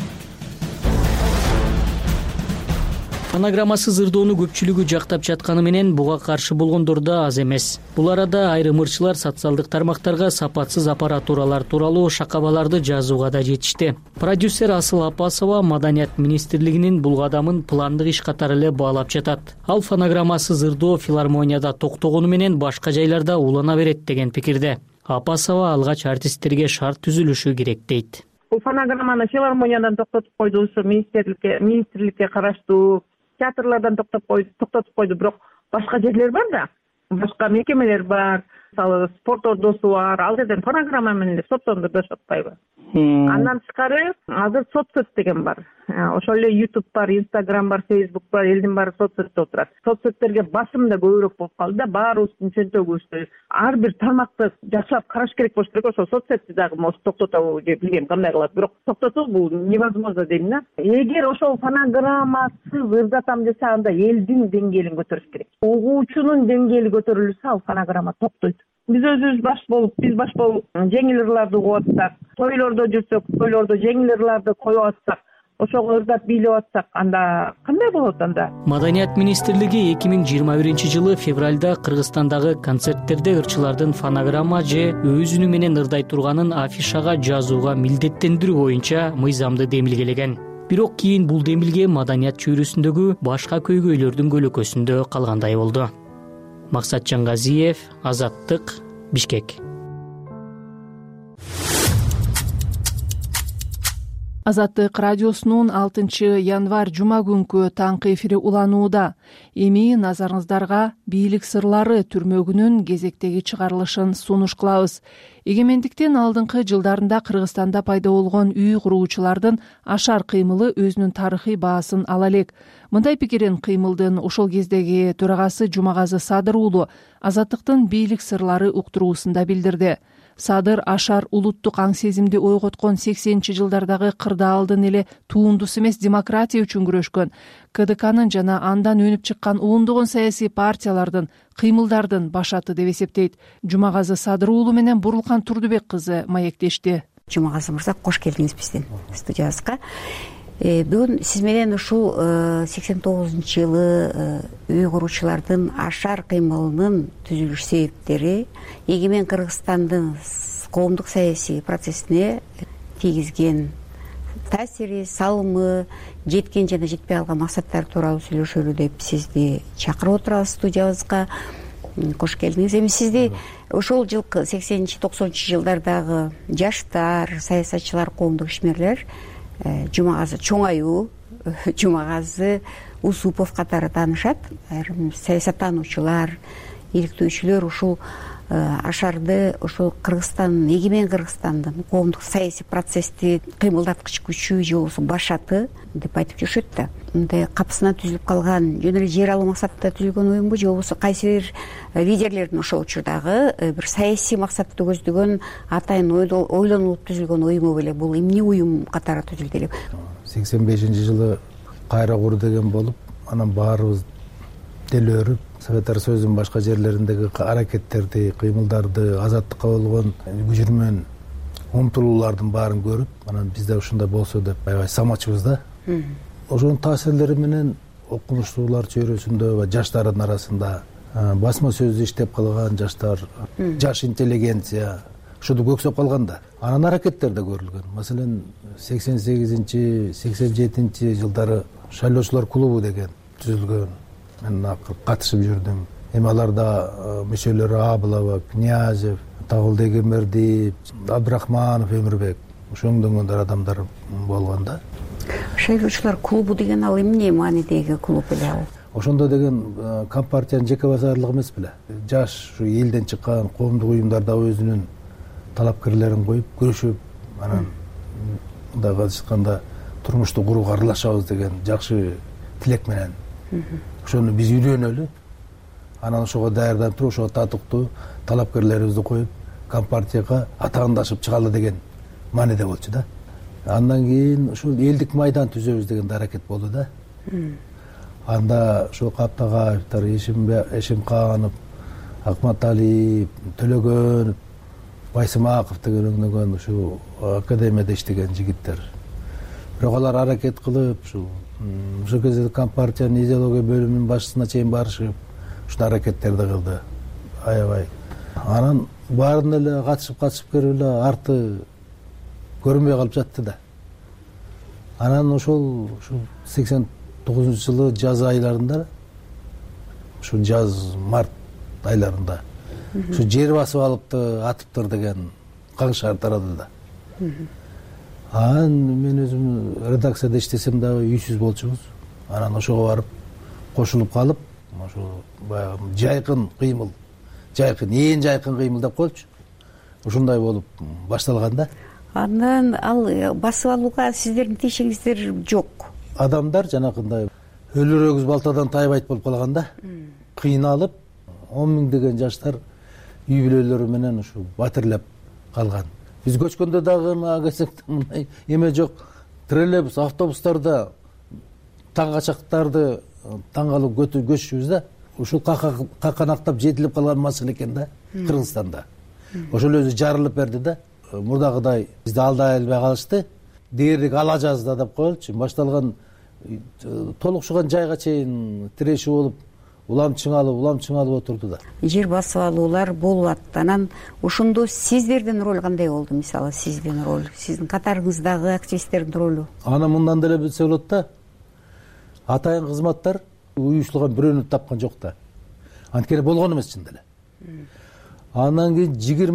Фонограммасыз ырдоону көпчүлүгү жактап жатканы менен буга каршы болгондор да аз эмес. Бул арада айрым ырчылар социалдык тармактарга сапатсыз аппаратуралар тууралуу шакабаларды жазууга да жетишти. Продюсер Асыл Апасова Маданият министрлигинин бул кадамын пландык иш катары эле баалап жатат. Ал фонограммасыз ырдоо филармонияда токтогону менен башка жайларда улана берет деген пикирде. Апасова алгач артисттерге шарт түзүлүшү керек дейт. Бул фонограмманы филармониядан токтотуп койду, ушу министрликке караштуу театрлардан токтотуп койду, бирок башка жерлер бар да, башка мекемелер бар, мисалы спорт ордосу бар, ал жерден фонограмма менен соттондур деп атпайбы. Андан тышкары азыр соцсөт деген бар. Ошол эле YouTube бар, Instagram бар, Facebook бар, элдин баары соцсөттө отурат. Соцсөттөргө басым да көбүрөөк болуп калды да, баарыбыздын чөнтөгүбүздө ар бир тармакты жакшылап караш керек болуш керек. Ошол соцсетти дагы токтотобу же билбейм кандай кылат, бирок токтотуу бул невозможно дейм да. Эгер ошол фонограммасыз ырдатам десе, анда элдин деңгээлин көтөрүш керек. Угуучунун деңгээли көтөрүлсө, ал фонограмма токтойт. Биз өзүбүз баш болуп жеңил ырларды угуп атсак, тойлордо жүрсөк, тойлордо жеңил ырларды коюп атсак, ошого ырдап бийлеп атсак, анда кандай болот анда? Маданият министрлиги 2021-жылы февралда Кыргызстандагы концерттерде ырчылардын фонограмма же өз үнү менен ырдай турганын афишага жазууга милдеттендирүү боюнча мыйзамды демилгелеген. Бирок кийин бул демилге маданият чөйрөсүндөгү башка көйгөйлөрдүн көлөкөсүндө калгандай болду. Максат Жангазиев, Азаттык, Бишкек. Азаттык радиосунун 6-январь жума күнкү таңкы эфири уланууда. Эми назарыңыздарга бийлик сырлары түрмөгүнүн кезектеги чыгарылышын сунуш кылабыз. Эгемендиктин алдыңкы жылдарында Кыргызстанда пайда болгон үй куруучулардын ашар кыймылы өзүнүн тарыхый баасын ала элек. Мындай пикирин кыймылдын ошол кездеги төрагасы Жумагазы Садыр уулу Азаттыктын бийлик сырлары уктуруусунда билдирди. Садыр ашар улуттук аң сезимди ойготкон 80-жылдардагы кырдаалдын эле туундусу эмес, демократия үчүн күрөшкөн, КДКнын жана андан өнүп чыккан ондогон саясий партиялардын кыймылдардын башаты деп эсептейт. Жумагазы Садыр уулу менен Бурулкан Турдубек кызы маектешти. Жумагазы мырза, кош келдиңиз биздин студиябызга. Бүгүн сиз менен ушул 89-жылы үй куруучулардын ашар кыймылынын түзүлүш себептери, эгемен Кыргызстандын коомдук саясий процессине тийгизген таасири, салымы, жеткен жана жетпей калган максаттар тууралуу сүйлөшөлү деп сизди чакырып отурабыз студиябызга. Кош келдиңиз. Эми сизди ошол жылкы 80-90 жылдардагы жаштар, саясатчылар, коомдук ишмерлер Жумагазы Чоңаю, Жумагазы Усупов катары таанышат. Айрым саясаттануучулар, иликтөөчүлөр ушул ашарды ошол Кыргызстан, эгемен Кыргызстандын коомдук саясий процессти кыймылдаткыч күчү же болбосо башаты деп айтып жүрүшөт да. Мындай капысынан түзүлүп калган, жөн эле жер алуу максатында түзүлгөн уюмбу же болбосо кайсы бир лидерлердин ошол учурдагы бир саясий максатты көздөгөн атайын ойлонуп түзүлгөн уюму беле? Бул эмне уюм катары түзүлдү эле? 85-жылы кайра кур деген болуп, анан баарыбыз делөрүп, Советтер Союзунун башка жерлериндеги аракеттерди, кыймылдарды, азаттыкка болгон күжүрмөн умтулуулардын баарын көрүп, анан бизде ушундай болсо деп аябай самачыбыз да. Ошонун таасирлери менен окумуштуулар чөйрөсүндө, жаштардын арасында басма сөздү иштеп калган жаштар, жаш интеллигенция ушуну көксөп калган да. Анан аракеттер да көрүлгөн. Маселен 88-87 жылдары шайлоочулар клубу деген түзүлгөн. Мен катышып жүрдүм. Эми аларда мүчөлөрү Абылова, Князев, Табылды Эгембердиев, Абдрахманов, Өмүрбек, ошондой адамдар болгон да. Шайлоочулар клубу деген ал эмне маанидеги клуб эле ал? Ошондо деген Компартиянын жеке базарлыгы эмес беле. Жаш ушу элден чыккан коомдук уюмдарда өзүнүн талапкерлерин коюп, көрүшүп, анан мындайга айтканда турмушту курууга аралашабыз деген жакшы тилек менен. Ошону биз үйрөнөлү. Анан ошого даярданып туруп, ошого татыктуу талапкерлерибизди коюп, Компартияга атаандашып чыгалы деген мааниде болчу да. Андан кийин ушул элдик майдан түзөбүз деген аракет болду да. Анда ошо Каптагаевтер, Эшимканов, Акматалиев, Төлөгөнов, Байсымаков деген ушу академияда иштеген жигиттер. Бирок алар аракет кылып, ушул кезде Компартиянын идеология бөлүмүнүн башчысына чейин барышып, ушул аракеттерди кылды. Аябай. Анан баарын эле катышып көрүп эле арты көрүнбөй калып жатты да. Анан ушул 89-жылы жаз айларында, ушу жаз-март айларында ушу жер басып алыпты, атыптыр деген каңшар тарады да. Анан мен өзүм редакцияда иштесем дагы үйсүз болчубуз. Анан ошого барып кошулуп калып, ошо баягы жайкын кыймыл, эң жайкын кыймыл деп коелучу. Ушундай болуп башталган да. Андан ал басып алууга сиздердин тиешеңиздер жок. Адамдар жанакындай өлөр өгүз балтадан тайбайт болуп калган да. Кыйналып, 10 миңдеген жаштар үй бүлөлөрү менен ушу батирлеп калган. Биз көчкөндө дагы мындай эме жок. Троллейбус, автобустарда таңгачактарды таңгалып көчүшүбүз да. Ушул каканактап жетилип калган маселе экен да Кыргызстанда. Ошол өзү жарылып берди да. Мурдагыдай бизди алдай албай калышты. Дээрлик ала жазда деп коелучу. Башталган толукшуган жайга чейин тирешүү болуп, улам чыңалып отурду да. Жер басып алуулар болуп атты. Анан ошондо сиздердин роль кандай болду? Мисалы, сиздин роль, сиздин катарыңыздагы активисттердин ролу? Аны мындан деле билсе болот да. Атайын кызматтар уюштурган бирөөнү тапкан жок да. Анткени болгон эмес чын деле. Андан кийин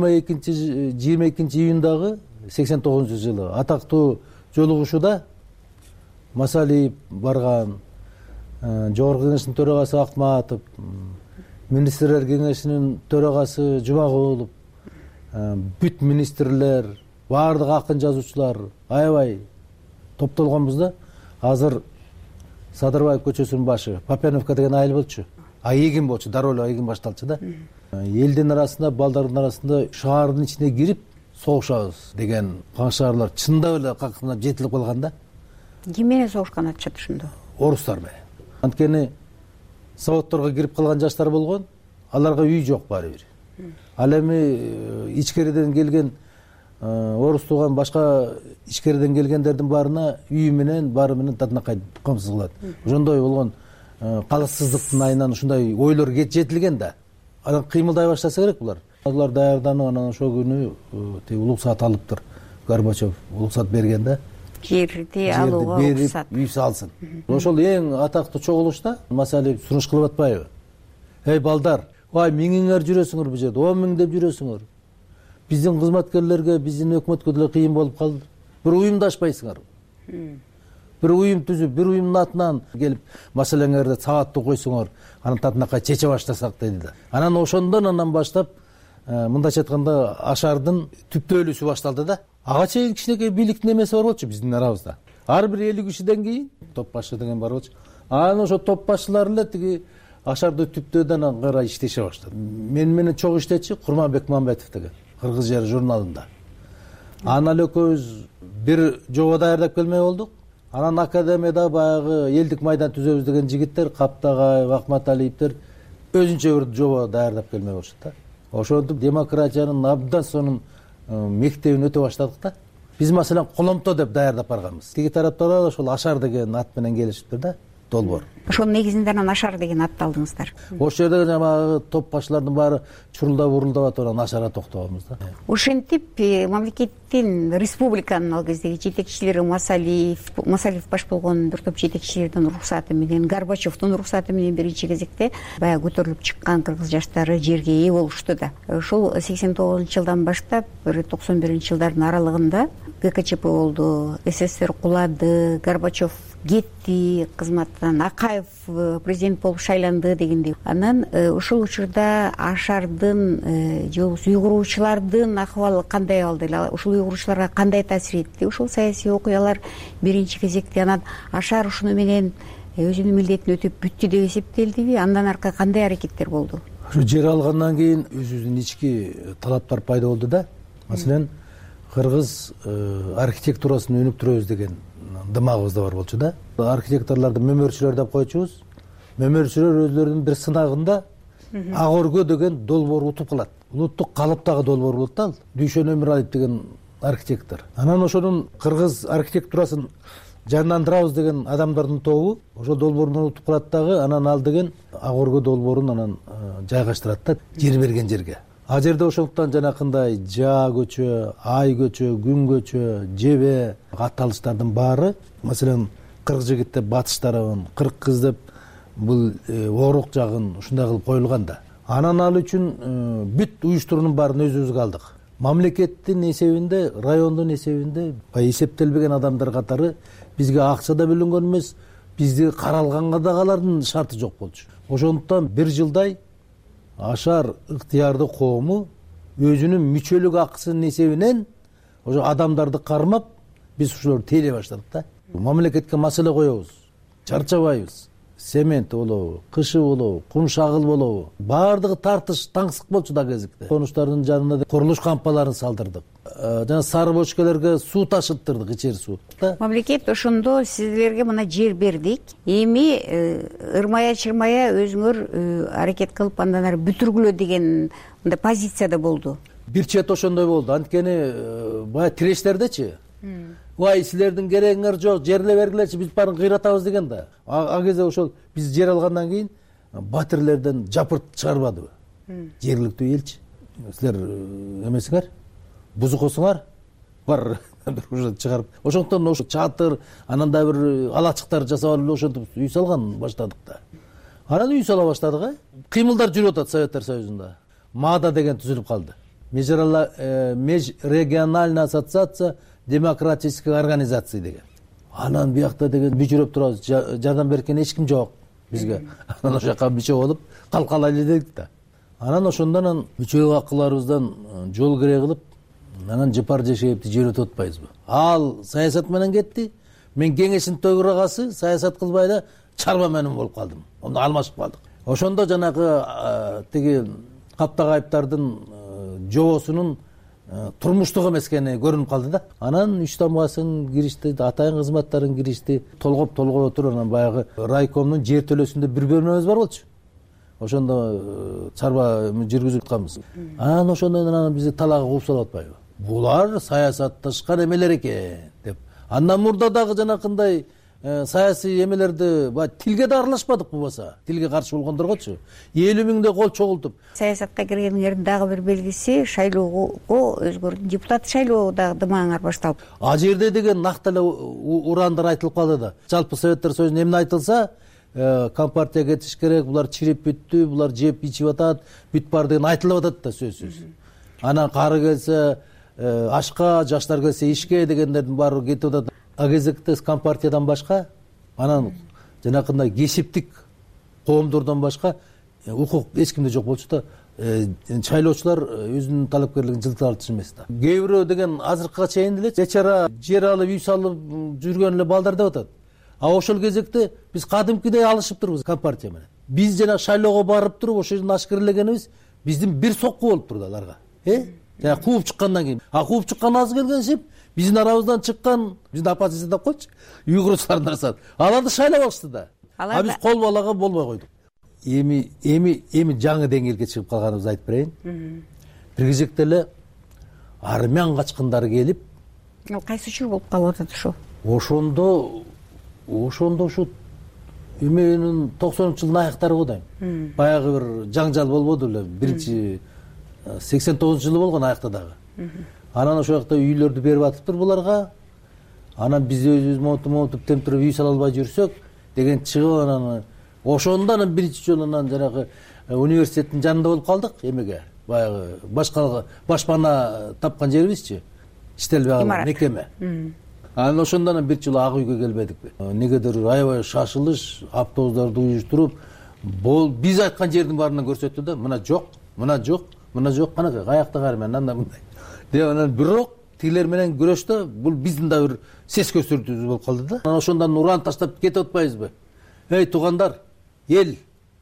22 июндагы 89-жылы атактуу жолугушууда Масалиев барган, Жогорку Кеңештин төрагасы Акматов, Министрлер Кеңешинин төрагасы Жумагулов, бүт министрлер, баардык акын жазуучулар аябай топтолгонбуз да. Азыр Садырбаев көчөсүнүн башы, Попяновка деген айыл болчу. Эгин болчу, дароо эле эгин башталчу да. Элдин арасында, балдардын арасында шаардын ичине кирип согушабыз деген каңшаарлар чындап эле какынап жетилип калган да. Ким менен согушкан атышат ошондо? Орустар менен. Анткени заводдорго кирип калган жаштар болгон, аларга үй жок баары бир. Ал эми ичкериден келген орус тууган башка ичкериден келгендердин баарына үй менен, баары менен татынакай камсыз кылат. Ошондой болгон калыссыздыктын айынан ушундай ойлор жетилген да. Анан кыймылдай баштаса керек булар. Алар даярданып, анан ошол күнү уруксаат алыптыр. Горбачев уруксаат берген да. Жерди алууга уруксаат. Үй салсын. Ошол эң атактуу чогулушта Масалиев сунуш кылып атпайбы? Эй балдар, миңиңер жүрөсүңөр бул жерде, 10 миң деп жүрөсүңөр. Биздин кызматкерлерге, биздин өкмөткө деле кыйын болуп калды. Бир уюмдашпайсыңар. бир уюм түзүп, бир уюмдун атынан келип маселеңерди сабаттуу койсоңор, анан татынакай чече баштасак деди да. Анан ошондон анан баштап мындайча айтканда Ашардын түптөлүүсү башталды да. Ага чейин кичинекей бийликтин эмеси бар болчу биздин арабызда. Ар бир 50 кишиден кийин топ башы деген бар болчу. Анан ошо топ башчылары эле тиги Ашарды түптөөдөн карай иштеше баштады. Менен чогуу иштечи Курманбек Мамбетов деген Кыргыз жери журналында. Анан ал экөөбүз бир жоба даярдап келмей болдук. Анан академияда баягы элдик майдан түзөбүз деген жигиттер, Каптагай, Акматалиевдер өзүнчө бир жоба даярдап келмей болушат да. Ошентип демократиянын абдан сонун мектебин өтө баштадык да. Биз маселен Коломто деп даярдап барганбыз. Тиги тараптар ошол Ашар деген ат менен келишиптир да. Долбоор. Ошонун негизинде анан Ашар деген атты алдыңыздар. Ошол жерде жанагы топ башчылардын баары чурулдап урулдап атып анан Ашара токтогонбуз да. Ошентип мамлекеттин республиканын ал кездеги жетекчилери Масалиев баш болгон бир топ жетекчилердин уруксаты менен, Горбачевдун уруксаты менен биринчи кезекте баягы көтөрүлүп чыккан кыргыз жаштары жерге ээ болушту да. Ошол 89-жылдан баштап 91-жылдардын аралыгында ГКЧП болду, СССР кулады, Горбачев кетти кызматтан, Акаев президент болуп шайланды дегендей. Анан ошол учурда Ашардын же уйгуруучулардын акыбалы кандай болду эле, ошол уйгуруучуларга кандай таасир этти? Ошол саясий окуялар биринчи кезекте анан Ашар ушуну менен өзүнүн милдетин өтөп бүттү деп эсептелдиби? Андан аркы кандай аракеттер болду? Ушу жер алгандан кийин өзүбүздүн ички талаптар пайда болду да. Маселен, кыргыз архитектурасын өнүктүрөбүз деген дымагыбызда бар болчу да. Архитекторлорду мөмөрчүлөр деп койчубуз. Мөмөрчүлөр өзлөрүнүн бир сынагында Ак өргө деген долбоор утуп калат. Улуттук калыптагы долбоор болот да. Дүйшөн Өмүралиев деген архитектор. Анан ошонун кыргыз архитектурасын жандандырабыз деген адамдардын тобу ошол долбоорунан утуп калат дагы, анан ал деген Ак өргө долбоорун анан жайгаштырат да жер берген жерге. А жерде ошондуктан жанакындай Жаа көчө, Ай көчө, Күн көчө, Жебе атталыштардын баары, маселен Кырк жигит деп батыш тарабын, Кырк кыз деп бул Орук жагын ушундай кылып коюлган да. Анан ал үчүн бүт уюштуруунун баарын өзүбүзгө алдык. Мамлекеттин эсебинде, райондун эсебинде эсептелбеген адамдар катары бизге акча да бөлүнгөн эмес, бизди каралганга да алардын шарты жок болчу. Ошондуктан бир жылдай Ашар ыктыярдуу коому өзүнүн мүчөлүк акысынын эсебинен ошо адамдарды кармап, биз ушуларды тейлей баштадык да. Мамлекетке маселе коебуз, чарчабайбыз. Семент болобу, кышы болобу, кум шагыл болобу, баардыгы тартыш, таңсык болчу да кезикте. Конуштардын жанына курулуш кампаларын салдырдык. Жана сары бочкелерге суу ташыттырдык, ичери суу. Мамлекет ошондо сиздерге мына жер бердик. Эми ырмая-чырмая өзүңөр аракет кылып андан ары бүтүргүлө деген мындай позицияда болду. Бир чет ошондой болду. Анткени баягы тирештердечи. Вай, силердин керегиңер жок, жерле бергилечи, биз баарын кыйратабыз деген да. А кезде ошол биз жер алгандан кийин батирлерден жапырт чыгарбадыбы? Жергиликтүү элчи. Силер эмесиңер, бузукосуңар, бар уже чыгарып. Ошондуктан ошо чатыр, анан да бир алачыктар жасап алып ошентип үй салган баштадык да. Анан үй сала баштадык, кыймылдар жүрүп атат Советтер Союзунда. МАДА деген түзүлүп калды. Межрегиональная ассоциация демократических организаций деген. Анан биякта деген бүчүрөп турабыз, жардам беркен эч ким жок бизге. Анан ошол жака мүчө болуп калкалайлы дедик да. Анан ошондон мүчөлүк акыларыбыздан жол керек кылып, анан Жыпар Жешеевди жөнөтүп атпайбызбы? Ал саясат менен кетти. Мен кеңештин төрагасы саясат кылбай эле чарба менен болуп калдым. Онда алмашып калдык. Ошондо жанагы тиги Каптагайыптардын жобосунун турмуштук эмес экени көрүнүп калды да. Анан үч тамгасын киришти, атайын кызматтарын киришти, толгоп отуруп, анан баягы райкомдун жер төлөөсүндө бир бөлмөбүз бар болчу. Ошондо чарба жүргүзүп атканбыз. Анан ошондон анан бизди талаага кууп салып атпайбы? Булар саясатташкан эмелер экен деп. Андан мурда дагы жанакындай саясий эмелерди тилге да аралашпадык болбосо. Тилге каршы болгондоргочу 50 миңдей кол чогултуп. Саясатка киргениңердин дагы бир белгиси шайлоого өзгөрдү. Депутат шайлоо дагы дымаңар башталып. А жерде деген накты эле урандар айтылып калды да. Жалпы Советтер Союзунда эмне айтылса, компартия кетиш керек, булар чирип бүттү, булар жеп ичип атат, бүт бар деген айтылып атат да сөзсүз. Анан кары келсе ашка, жаштар келсе ишке дегендердин баары кетип атат. ал кезекте компартиядан башка анан жанакындай кесиптик коомдордон башка укук эч кимде жок болчу да шайлоочулар өзүнүн талапкерлигин жылыта алчу эмес да. Кээ бирөө деген азыркыга чейин деле чечара жер алып үй салып жүргөн эле балдар деп атат. А ошол кезекте биз кадимкидей алышып турбуз компартия менен. Биз жана шайлоого барып туруп ошол жерден ашкерлегенибиз биздин бир сокку болуп турду аларга. Жана кууп чыккандан кийин. А кууп чыккан аз келгенсип биздин арабыздан чыккан биздин оппозиция деп койчу, уйгурлардын арасынан аларды шайлап алышты да. А биз кол балага болбой койдук. Эми жаңы деңгээлге чыгып калганыбызды айтып берейин. Бир кезекте эле армян качкындары келип, кайсы жыл болуп калып атат ошо? Ошондо ушу эменин 90-жылдын аяктары го дайым. Баягы бир жаңжал болбоду эле. Биринчи 89-жылы болгон аякта дагы. Анан ошол жакта үйлөрдү берип атыптыр буларга. Анан биз өзүбүз монтуп темтирип үй сала албай жүрсөк деген чыгып анан ошондо анан биринчи жолу анан жанагы университеттин жанында болуп калдык эмеге. Баягы башпана тапкан жерибизчи. Иштелбей калган мекеме. Анан ошондо анан бир жолу ак үйгө келбедикпи? Негедир аябай шашылыш, автобустарды уюштуруп, биз айткан жердин баарынан көрсөттү да, мына жок, канакай каякта карман анда мындай. Деп анан бирок тилер менен күрөштө бул биздин да бир сес көстөрүүбүз болуп калды да. Анан ошондон уран таштап кетип атпайбызбы? Эй туугандар, эл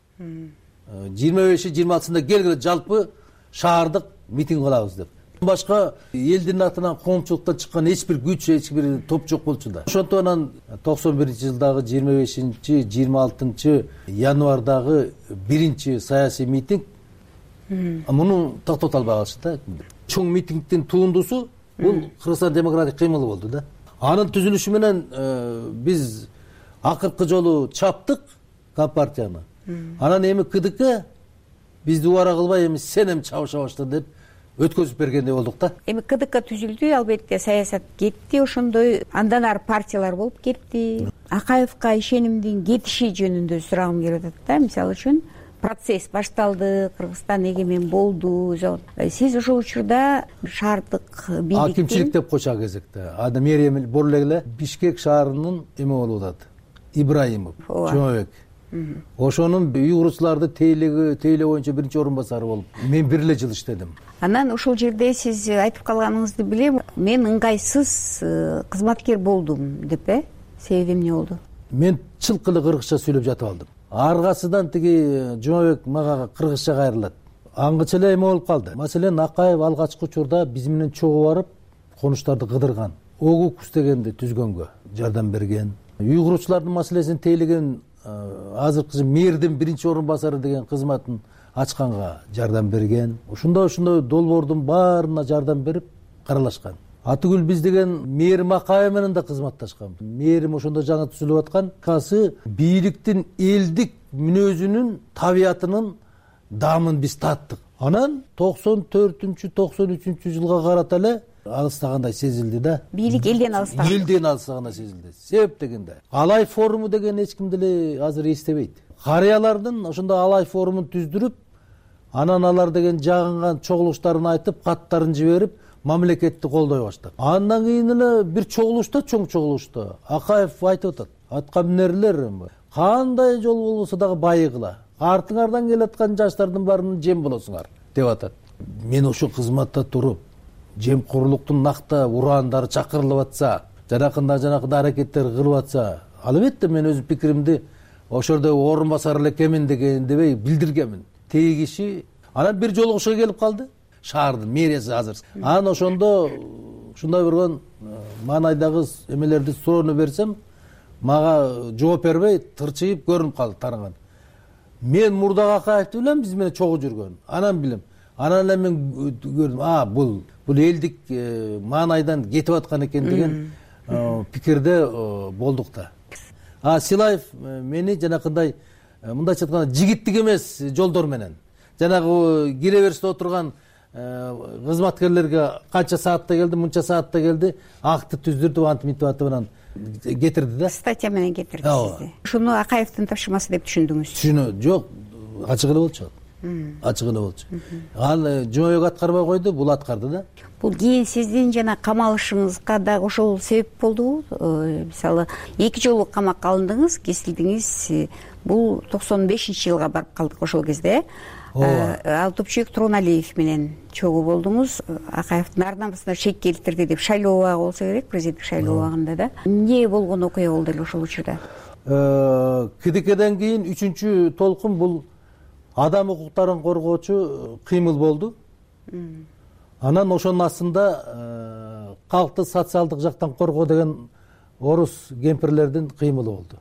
25-26-сында келгиле жалпы шаардык митинг кылабыз деп. Башка элдин атынан коомчулуктан чыккан эч бир күч, эч бир топ жок болчу да. Ошондо анан 91-жылдагы 25-26 январдагы биринчи саясий митинг муну токтото албай калышты да. Чоң митингдин тундусу бул Кыргызстан демократик кыймылы болду да. Анын түзүлүшү менен биз акыркы жолу чаптык компартияны. Анан эми КДК бизди убара кылбай эми сен эми чабыша башла деп өткөзүп бергендей болдук да. Эми КДК түзүлдү, албетте саясат кетти, ошондой андан ары партиялар болуп кетти. Акаевка ишенимдин кетиши жөнүндө сурагым келип атат да. Мисалы үчүн процесс башталды, Кыргызстан эгемен болду. Сиз ошол учурда шаардык бийликтин акимчилик деп койчу кезекте. Мэрия боло эле Бишкек шаарынын эме болуп атат. Ибраимов, Жомобек. Ошонун уйгурчуларды тейлөө боюнча биринчи орун басары болуп, мен бир эле жыл иштедим. Анан ошол жерде сиз айтып калганыңызды билем, мен ыңгайсыз кызматкер болдум деп, себеби эмне болду? Мен чылкы эле кыргызча сүйлөп жатып алдым. Аргасынан тиги Жомобек мага кыргызча кайрылат. Аңгыча эле эме болуп калды. Маселен, Акаев алгачкы учурда биз менен чогуу барып, конуштарды кыдырган. Огукус дегенди түзгөнгө жардам берген. Уйгурчулардын маселесин тейлеген азыркы мэрдин биринчи орун басары деген кызматын ачканга жардам берген. Ошондой долбоордун баарына жардам берип каралашкан. Атыгүл биз деген мэрим Акаев менен да кызматташкан. Мэрим ошондо жаңы түзүлүп аткан. Касы бийликтин элдик мүнөзүнүн, табиятынын дамын биз таттык. Анан 94-93 жылга карата эле алыстагандай сезилди да. Бийлик элден алыстаган. Элден алыстагандай сезилди. Себеп дегенде Алай форуму деген эч ким деле азыр эстебейт. Карыялардын ошондо Алай форумун түздүрүп, анан алар деген жагынган чогулуштарын айтып, каттарын жиберип, мамлекетти колдой баштады. Андан кийин эле бир чогулушта, чоң чогулушта Акаев айтып атат: "Атка минерлер, кандай жол болбосо дагы байыгыла. Артыңардан келаткан жаштардын баарына жем болосуңар" деп атат. Мен ошо кызматта туруп, жемкорлуктун накта урандары чакырылып атса, жанакында аракеттер кылып атса, албетте мен өз пикиримди ошордо орун басар эле экенмин дегенди билдиргенмин. Теги киши анан бир жолугушууга келип калды. Шаардын мэриясы азыр. Анан ошондо ушундай болгон маанайдагы эмелерди суроону берсем, мага жооп бербей тырчыйып көрүнүп калды таранган. Мен мурдагы Акаевди билем, биз менен чогуу жүргөн. Анан билем. Анан эле мен көрдүм, бул элдик маанайдан кетип аткан экен деген пикирде болдук да. Силаев мени жанакындай мындайча айтканда жигиттик эмес жолдор менен, жанагы кире бериште отурган кызматкерлерге канча саатта келди, мынча саатта келди, акты түздүрдү, антимитип атып анан кетирди да. Статья менен кетирди сизди. Ушуну Акаевдин тапшырмасы деп түшүндүңүз? Жок, ачык эле болчу. ачык эле болчу. Ал жойгок аткарбай койду, бул аткарды да. Бул кийин сиздин жана камалышыңызга да ошол себеп болдубу? Мисалы 2 жолу камакка алындыңыз, кесилдиңиз. Бул 95-жылга барып калдык ошол кезде. Ал Топчуек Туруналиев менен чогуу болдуңуз. Акаевдин ардамысына шек келтирди деп шайлоо убагы болсо керек, президенттик шайлоо убагында да. Эмне болгон окуя болду эле ошол учурда? КДКден кийин 3-чү толкун бул адам укуктарын коргоочу кыймыл болду. Анан ошонун астында калкты социалдык жактан коргоо деген орус кемпирлердин кыймылы болду.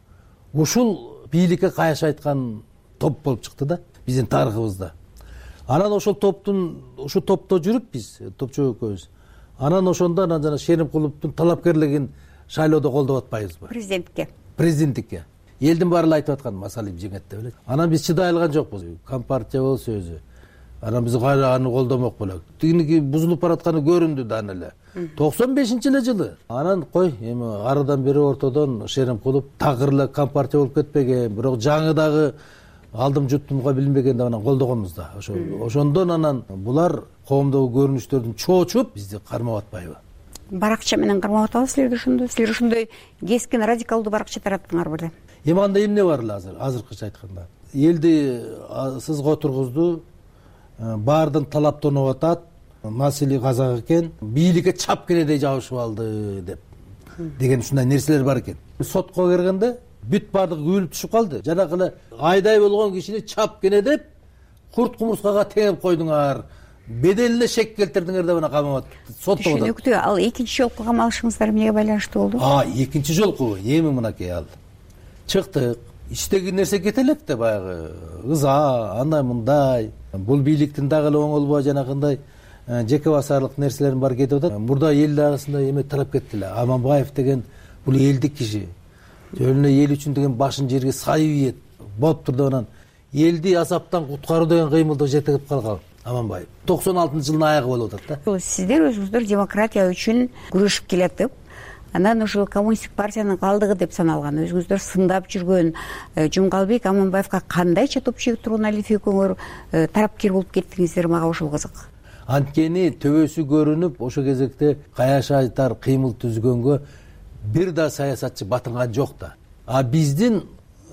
Ушул бийликке кайшы айткан топ болуп чыкты да биздин тарыхыбызда. Анан ошол ушу топто жүрүп биз, Топчуек экөөбүз. Анан ошондо жана Шеримкуловдун талапкерлигин шайлоодо колдоп атпайбызбы? Президенттикке. Элдин баары эле айтып аткан Масалиев жеңет деп эле. Анан биз чыдай алган жокпуз. Компартия болсо өзү. Анан биз кайра аны колдомок болок. Тигиники бузулуп баратканы көрүндү да эле. 95-жылы. Анан кой, эми арыдан бери ортодон Шеримкулов такыр эле компартия болуп кетпеген, бирок жаңы дагы алдым жуттумга билинбеген деп анан колдогонбуз да. Ошондон анан булар коомдогу көрүнүштөрдүн чоочуп бизди кармап атпайбы? Баракча менен кармап атабы силерди ошондо? Силер ошондой кескин радикалдуу баракча тараттыңарбы эле? Эми анда эмне бар эле азыркыча айтканда? Элди сызга отургузду, баардын талаптанып атат, насилий казак экен, бийликке чапкенедей жабышып алды деп деген ушундай нерселер бар экен. Сотко кергенде бүт баардыгы күбөлүп түшүп калды. Жанагы эле айдай болгон кишини чапкене деп курт кумурскага теңеп койдуңар. Бедел эле шек келтирдиңер деп ана камап атты. Сотто болду. Түшүнүктүү. Ал экинчи жолку камалышыңыздар эмнеге байланыштуу болду? Экинчи жолку эми мынакей ал. Чыктык. Иштеги нерсе кете элек да баягы ыза, андай мындай. Бул бийликтин дагы эле оңолбой жанагындай жеке басарлык нерселерин бар кетип атат. Мурда эл арасында эме тарап кетти эле. Аманбаев деген бул элдик киши. Жөн эле эл үчүн деген башын жерге сайып ийет. Болуптур деп анан элди азаптан куткаруу деген кыймылды жетелеп калган Аманбаев. 96-жылдын аягы болуп атат да. Сиздер өзүңүздөр демократия үчүн күрөшүп келатып, анан ошол коммунисттик партиянын калдыгы деп саналган, өзүңүздөр сындап жүргөн Жумгалбек Аманбаевга кандайча Топчуек Туруналиев экөөңөр тарапкер болуп кеттиңиздер, мага ошол кызык. Анткени төбөсү көрүнүп, ошол кезекте каяша айтар кыймыл түзгөнгө бир да саясатчы батынган жок да. Биздин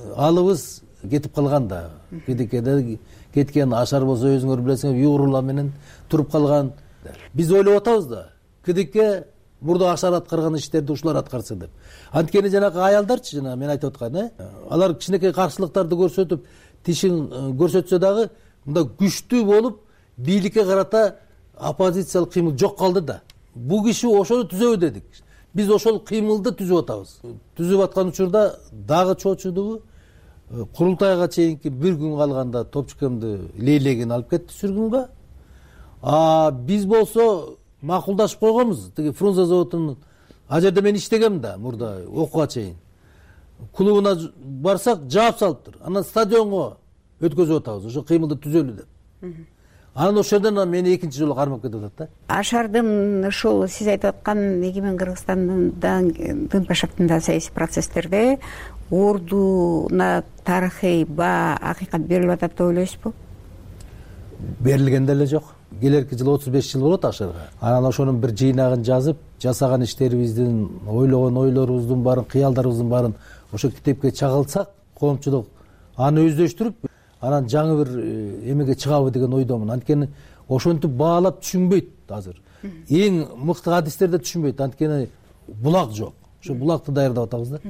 алыбыз кетип калган да. КДКде кеткен Ашар болсо өзүңөр билесиңер, Югурлар менен туруп калган. Биз ойлоп атабыз да. КДК мурда Ашар аткарган иштерди ушулар аткарсын деп. Анткени жанагы аялдарчы, жана мен айтып аткан, алар кичинекей каршылыктарды көрсөтүп, тишин көрсөтсө дагы мындай күчтүү болуп, бийликке карата оппозициялык кыймыл жок калды да. Бул киши ошону түзөбү дедик. Биз ошол кыймылды түзүп атабыз. Түзүп аткан учурда дагы чоочудубу курултайга чейинки бир күн калганда Топчукемди лейлеген алып кетти сүргүнгө. Биз болсо макулдашып койгонбуз. Тиги Фрунзе заводунун а жерде мен иштегем да мурда окууга чейин. Клубуна барсак жаап салыптыр. Анан стадионго өткөзүп атабыз. Ошо кыймылды түзөлү деп. Анан ошол жерден мени экинчи жолу кармап кетип атат да. Ашардын ушул сиз айтып аткан эгемен Кыргызстандын Дын башактагы саясий процесстерде ордуна тарыхый баа акыйкат берилип атат деп ойлойсузбу? Берилген деле жок. Келерки жылы 35 жыл болот Ашарга. Анан ошонун бир жыйнагын жазып, жасаган иштерибиздин, ойлогон ойлорубуздун баарын, кыялдарыбыздын баарын ошо китепке чагылсак, коомчулук аны өздөштүрүп, анан жаңы бир эмеге чыгабы деген ойдомун. Анткени ошентип баалап түшүнбөйт азыр. Эң мыкты адистерди түшүнбөйт. Анткени булак жок. Ошо булакты даярдап атабыз да.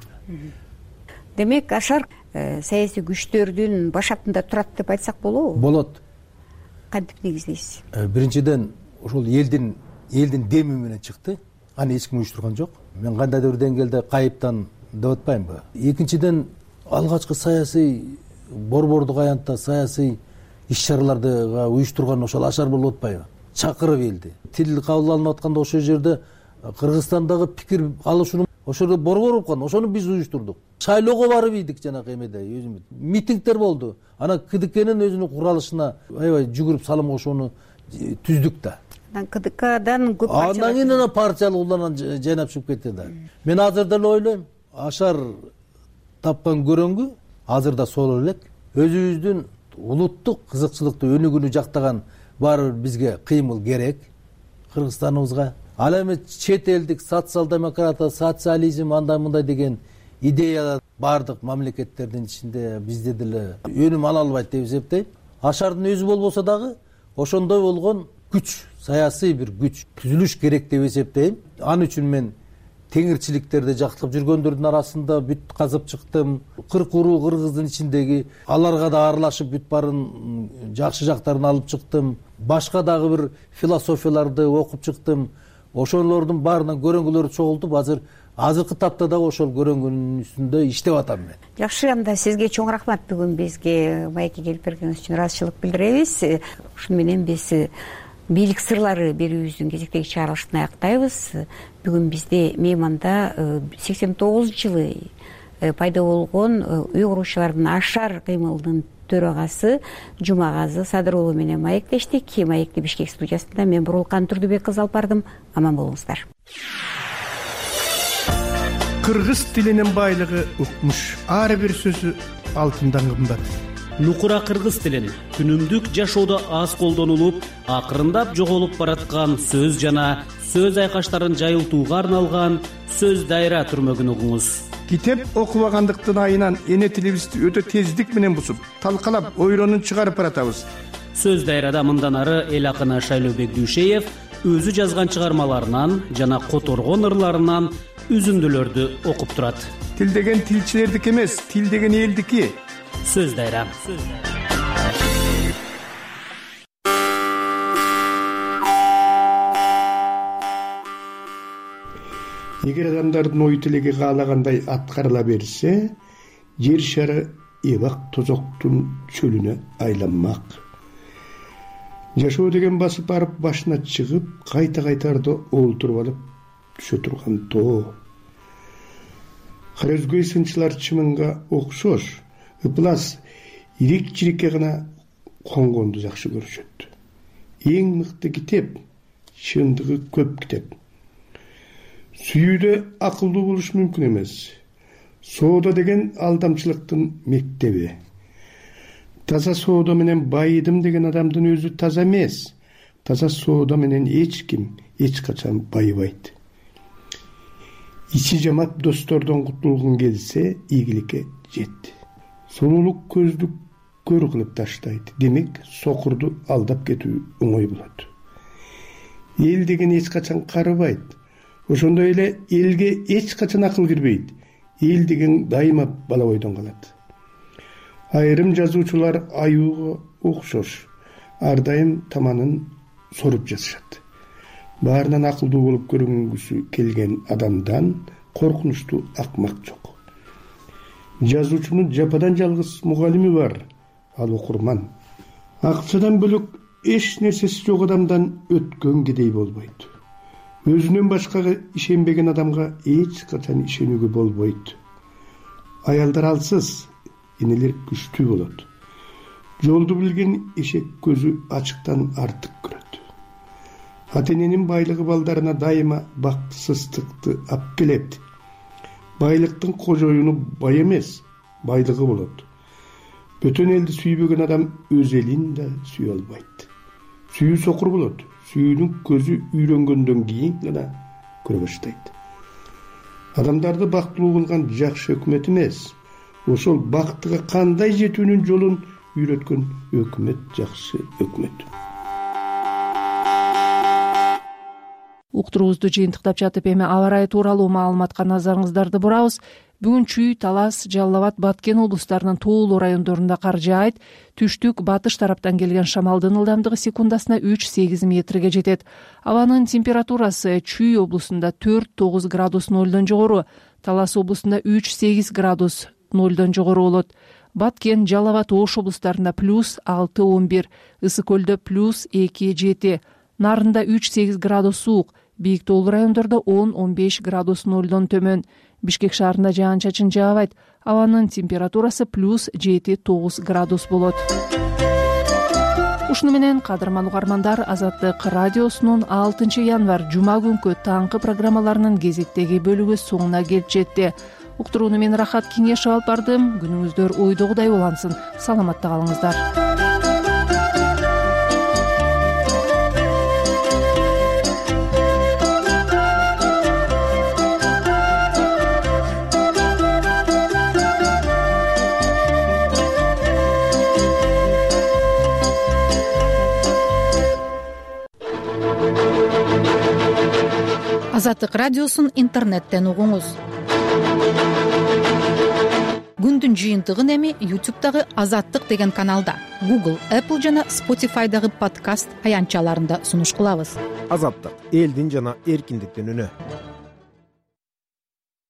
Демек, Ашар саясий күчтөрдүн башатында турат деп айтсак болобу? Болот. Кантип негиздейсиз? Биринчиден, ошол элдин деми менен чыкты. Аны эч ким уюштурган жок. Мен кандайдыр бир деңгээлде кайыптан деп атпаймынбы? Экинчиден, алгачкы саясий борбордук аянтта саясий иш-чараларды уюштурган ошол Ашар болуп атпайбы? Чакырып элди. Тил кабыл алынып атканда ошол жерде Кыргызстандагы пикир алышууну ошол борбор болуп калды. Ошону биз уюштурдук. Шайлоого барып ийдик жанагы эмеде, өзүмүз. Митингдер болду. Анан КДКнын өзүнүн куралышына аябай жүгүрүп салым кошууну түздүк да. КДКдан көп партия. Андан кийин ана партиялык уланан жайнап чыгып кетти да. Мен азыр деле ойлойм, Ашар тапкан көрөнгү азыр да сол элек. Өзүбүздүн улуттук кызыкчылыкту өнүгүүнү жактаган баары бир бизге кыймыл керек Кыргызстаныбызга. Ал эми чет элдик социал-демократия, социализм андай мындай деген идея баардык мамлекеттердин ичинде бизде деле өнүм ала албайт деп эсептейм. Ашардын өзү болбосо дагы ошондой болгон күч, саясий бир күч түзүлүш керек деп эсептейм. Ал үчүн мен теңирчиликтерди жактырып жүргөндөрдүн арасында бүт казып чыктым. 40 уруу кыргыздын ичиндеги аларга да аралашып бүт барын жакшы жактарын алып чыктым. Башка дагы бир философияларды окуп чыктым. Ошолордун баарынан көрөнгүлөр чогултуп азыркы тапта дагы ошол көрөнгүнүн үстүндө иштеп атам мен. Жакшы, анда сизге чоң рахмат. Бүгүн бизге маекке келип бергениңиз үчүн ыраазычылык билдиребиз. Ушуну менен биз бийлик сырлары берүүбүздүн кезектеги чыгарылышын аяктайбыз. Бүгүн бизде мейманда 89-жылы пайда болгон үй куруучулардын ашар кыймылынын төрагасы Жумагазы Садыр уулу менен маектештик. Маекти Бишкек студиясында мен Бурулкан Турдубек кызы алып бардым. Аман болуңуздар. Кыргыз тилинин байлыгы укмуш. Ар бир сөзү алтындан кымбат. Нукура кыргыз тилин күнүмдүк жашоодо аз колдонулуп, акырындап жоголуп бараткан сөз жана сөз айкаштарын жайылтууга арналган сөз дайра түрмөгүн угуңуз. Китеп окубагандыктын айынан эне тилибизди өтө тездик менен бусуп, талкалап, ойронун чыгарып баратабыз. Сөз дайрада мындан ары эл акыны Шайлообек Дүйшеев өзү жазган чыгармаларынан жана которгон ырларынан үзүндүлөрдү окуп турат. Тил деген тилчилердики эмес, тил деген элдики. Сөз дайра. Эгер адамдардын ой тилеги каалагандай аткарыла берсе, жер шары эбак тозоктун чөлүнө айланмак. Жашоо деген басып барып башына чыгып, кайта-кайтарда олтуруп алып түшө турган тоо. Карөзгөй сынчылар чымынга окшош, ыплас ирик-чирикке гана конгонду жакшы көрүшөт. Эң мыкты китеп, чындыгы көп китеп. Сүйүүдө акылдуу болуш мүмкүн эмес. Соода деген алдамчылыктын мектеби. Таза соода менен байыдым деген адамдын өзү таза эмес. Таза соода менен эч ким эч качан байыбайт. Ичи жамап достордон кутулгун келсе, ийгиликке жет. Сонулук көздү көр кылып таштайт. Демек, сокурду алдап кетүү оңой болот. Эл деген эч качан карыбайт. Ошондой эле элге эч качан акыл кирбейт. Эл деген дайыма бала бойдон калат. Айрым жазуучулар аюуга окшош, ар дайым таманын соруп жатышат. Баарынан акылдуу болуп көрүнгүсү келген адамдан коркунучтуу акмак жок. Жазуучунун жападан жалгыз мугалими бар, ал окурман. Акчадан бөлөк эч нерсеси жок адамдан өткөн кедей болбойт. Өзүнөн башкага ишенбеген адамга эч качан ишенүүгө болбойт. Аялдар алсыз, энелер күчтүү болот. Жолду билген эшек көзү ачыктан артык көрөт. Ата-эненин байлыгы балдарына дайыма бактысыздыкты алып келет. Байлыктын кожоюну бай эмес, байлыгы болот. Бөтөн элди сүйбөгөн адам өз элин да сүйө албайт. Сүйүү сокур болот. Сүйүүнүн көзү үйрөнгөндөн кийин гана көрө баштайт. Адамдарды бактылуу кылган жакшы өкмөт эмес, ошол бактыга кандай жетүүнүн жолун үйрөткөн өкмөт жакшы өкмөт. Уктуруубузду жыйынтыктап жатып эми аба ырайы тууралуу маалыматка назарыңыздарды бурабыз. Бүгүн Чүй, Талас, Жалал Абад, Баткен облустарынын тоолуу райондорунда кар жаайт. Түштүк, батыш тараптан келген шамалдын ылдамдыгы секундасына 3-8 метрге жетет. Абанын температурасы Чүй облусунда 4-9 градус 0 жогору, Талас облусунда 3-8 градус 0 жогору болот. Баткен, Жалал Абад, Ош облустарында +6-11, Ысык көлдө +2-7, Нарында 3-8 градус суук, бийик тоолуу райондордо 10-15 градус 0 төмөн. Бишкек шаарында жаан-чачын жаабайт. Абанын температурасы +7-9 градус болот. Ушуну менен кадырман угармандар, Азаттык радиосунун 6 январь жума күнкү таңкы программаларынын кезектеги бөлүгү соңуна келип жетти. уктурууну мен Рахат Кеңешев алып бардым. Күнүңүздөр ойдогудай улансын. Саламатта калыңыздар. Азаттык радиосун интернеттен угуңуз. Күндүн жыйынтыгын эми YouTube'дагы Азаттык деген каналда, Google, Apple жана Spotify'дагы подкаст аянтчаларында сунуш кылабыз. Азаттык — элдин жана эркиндиктин үнү.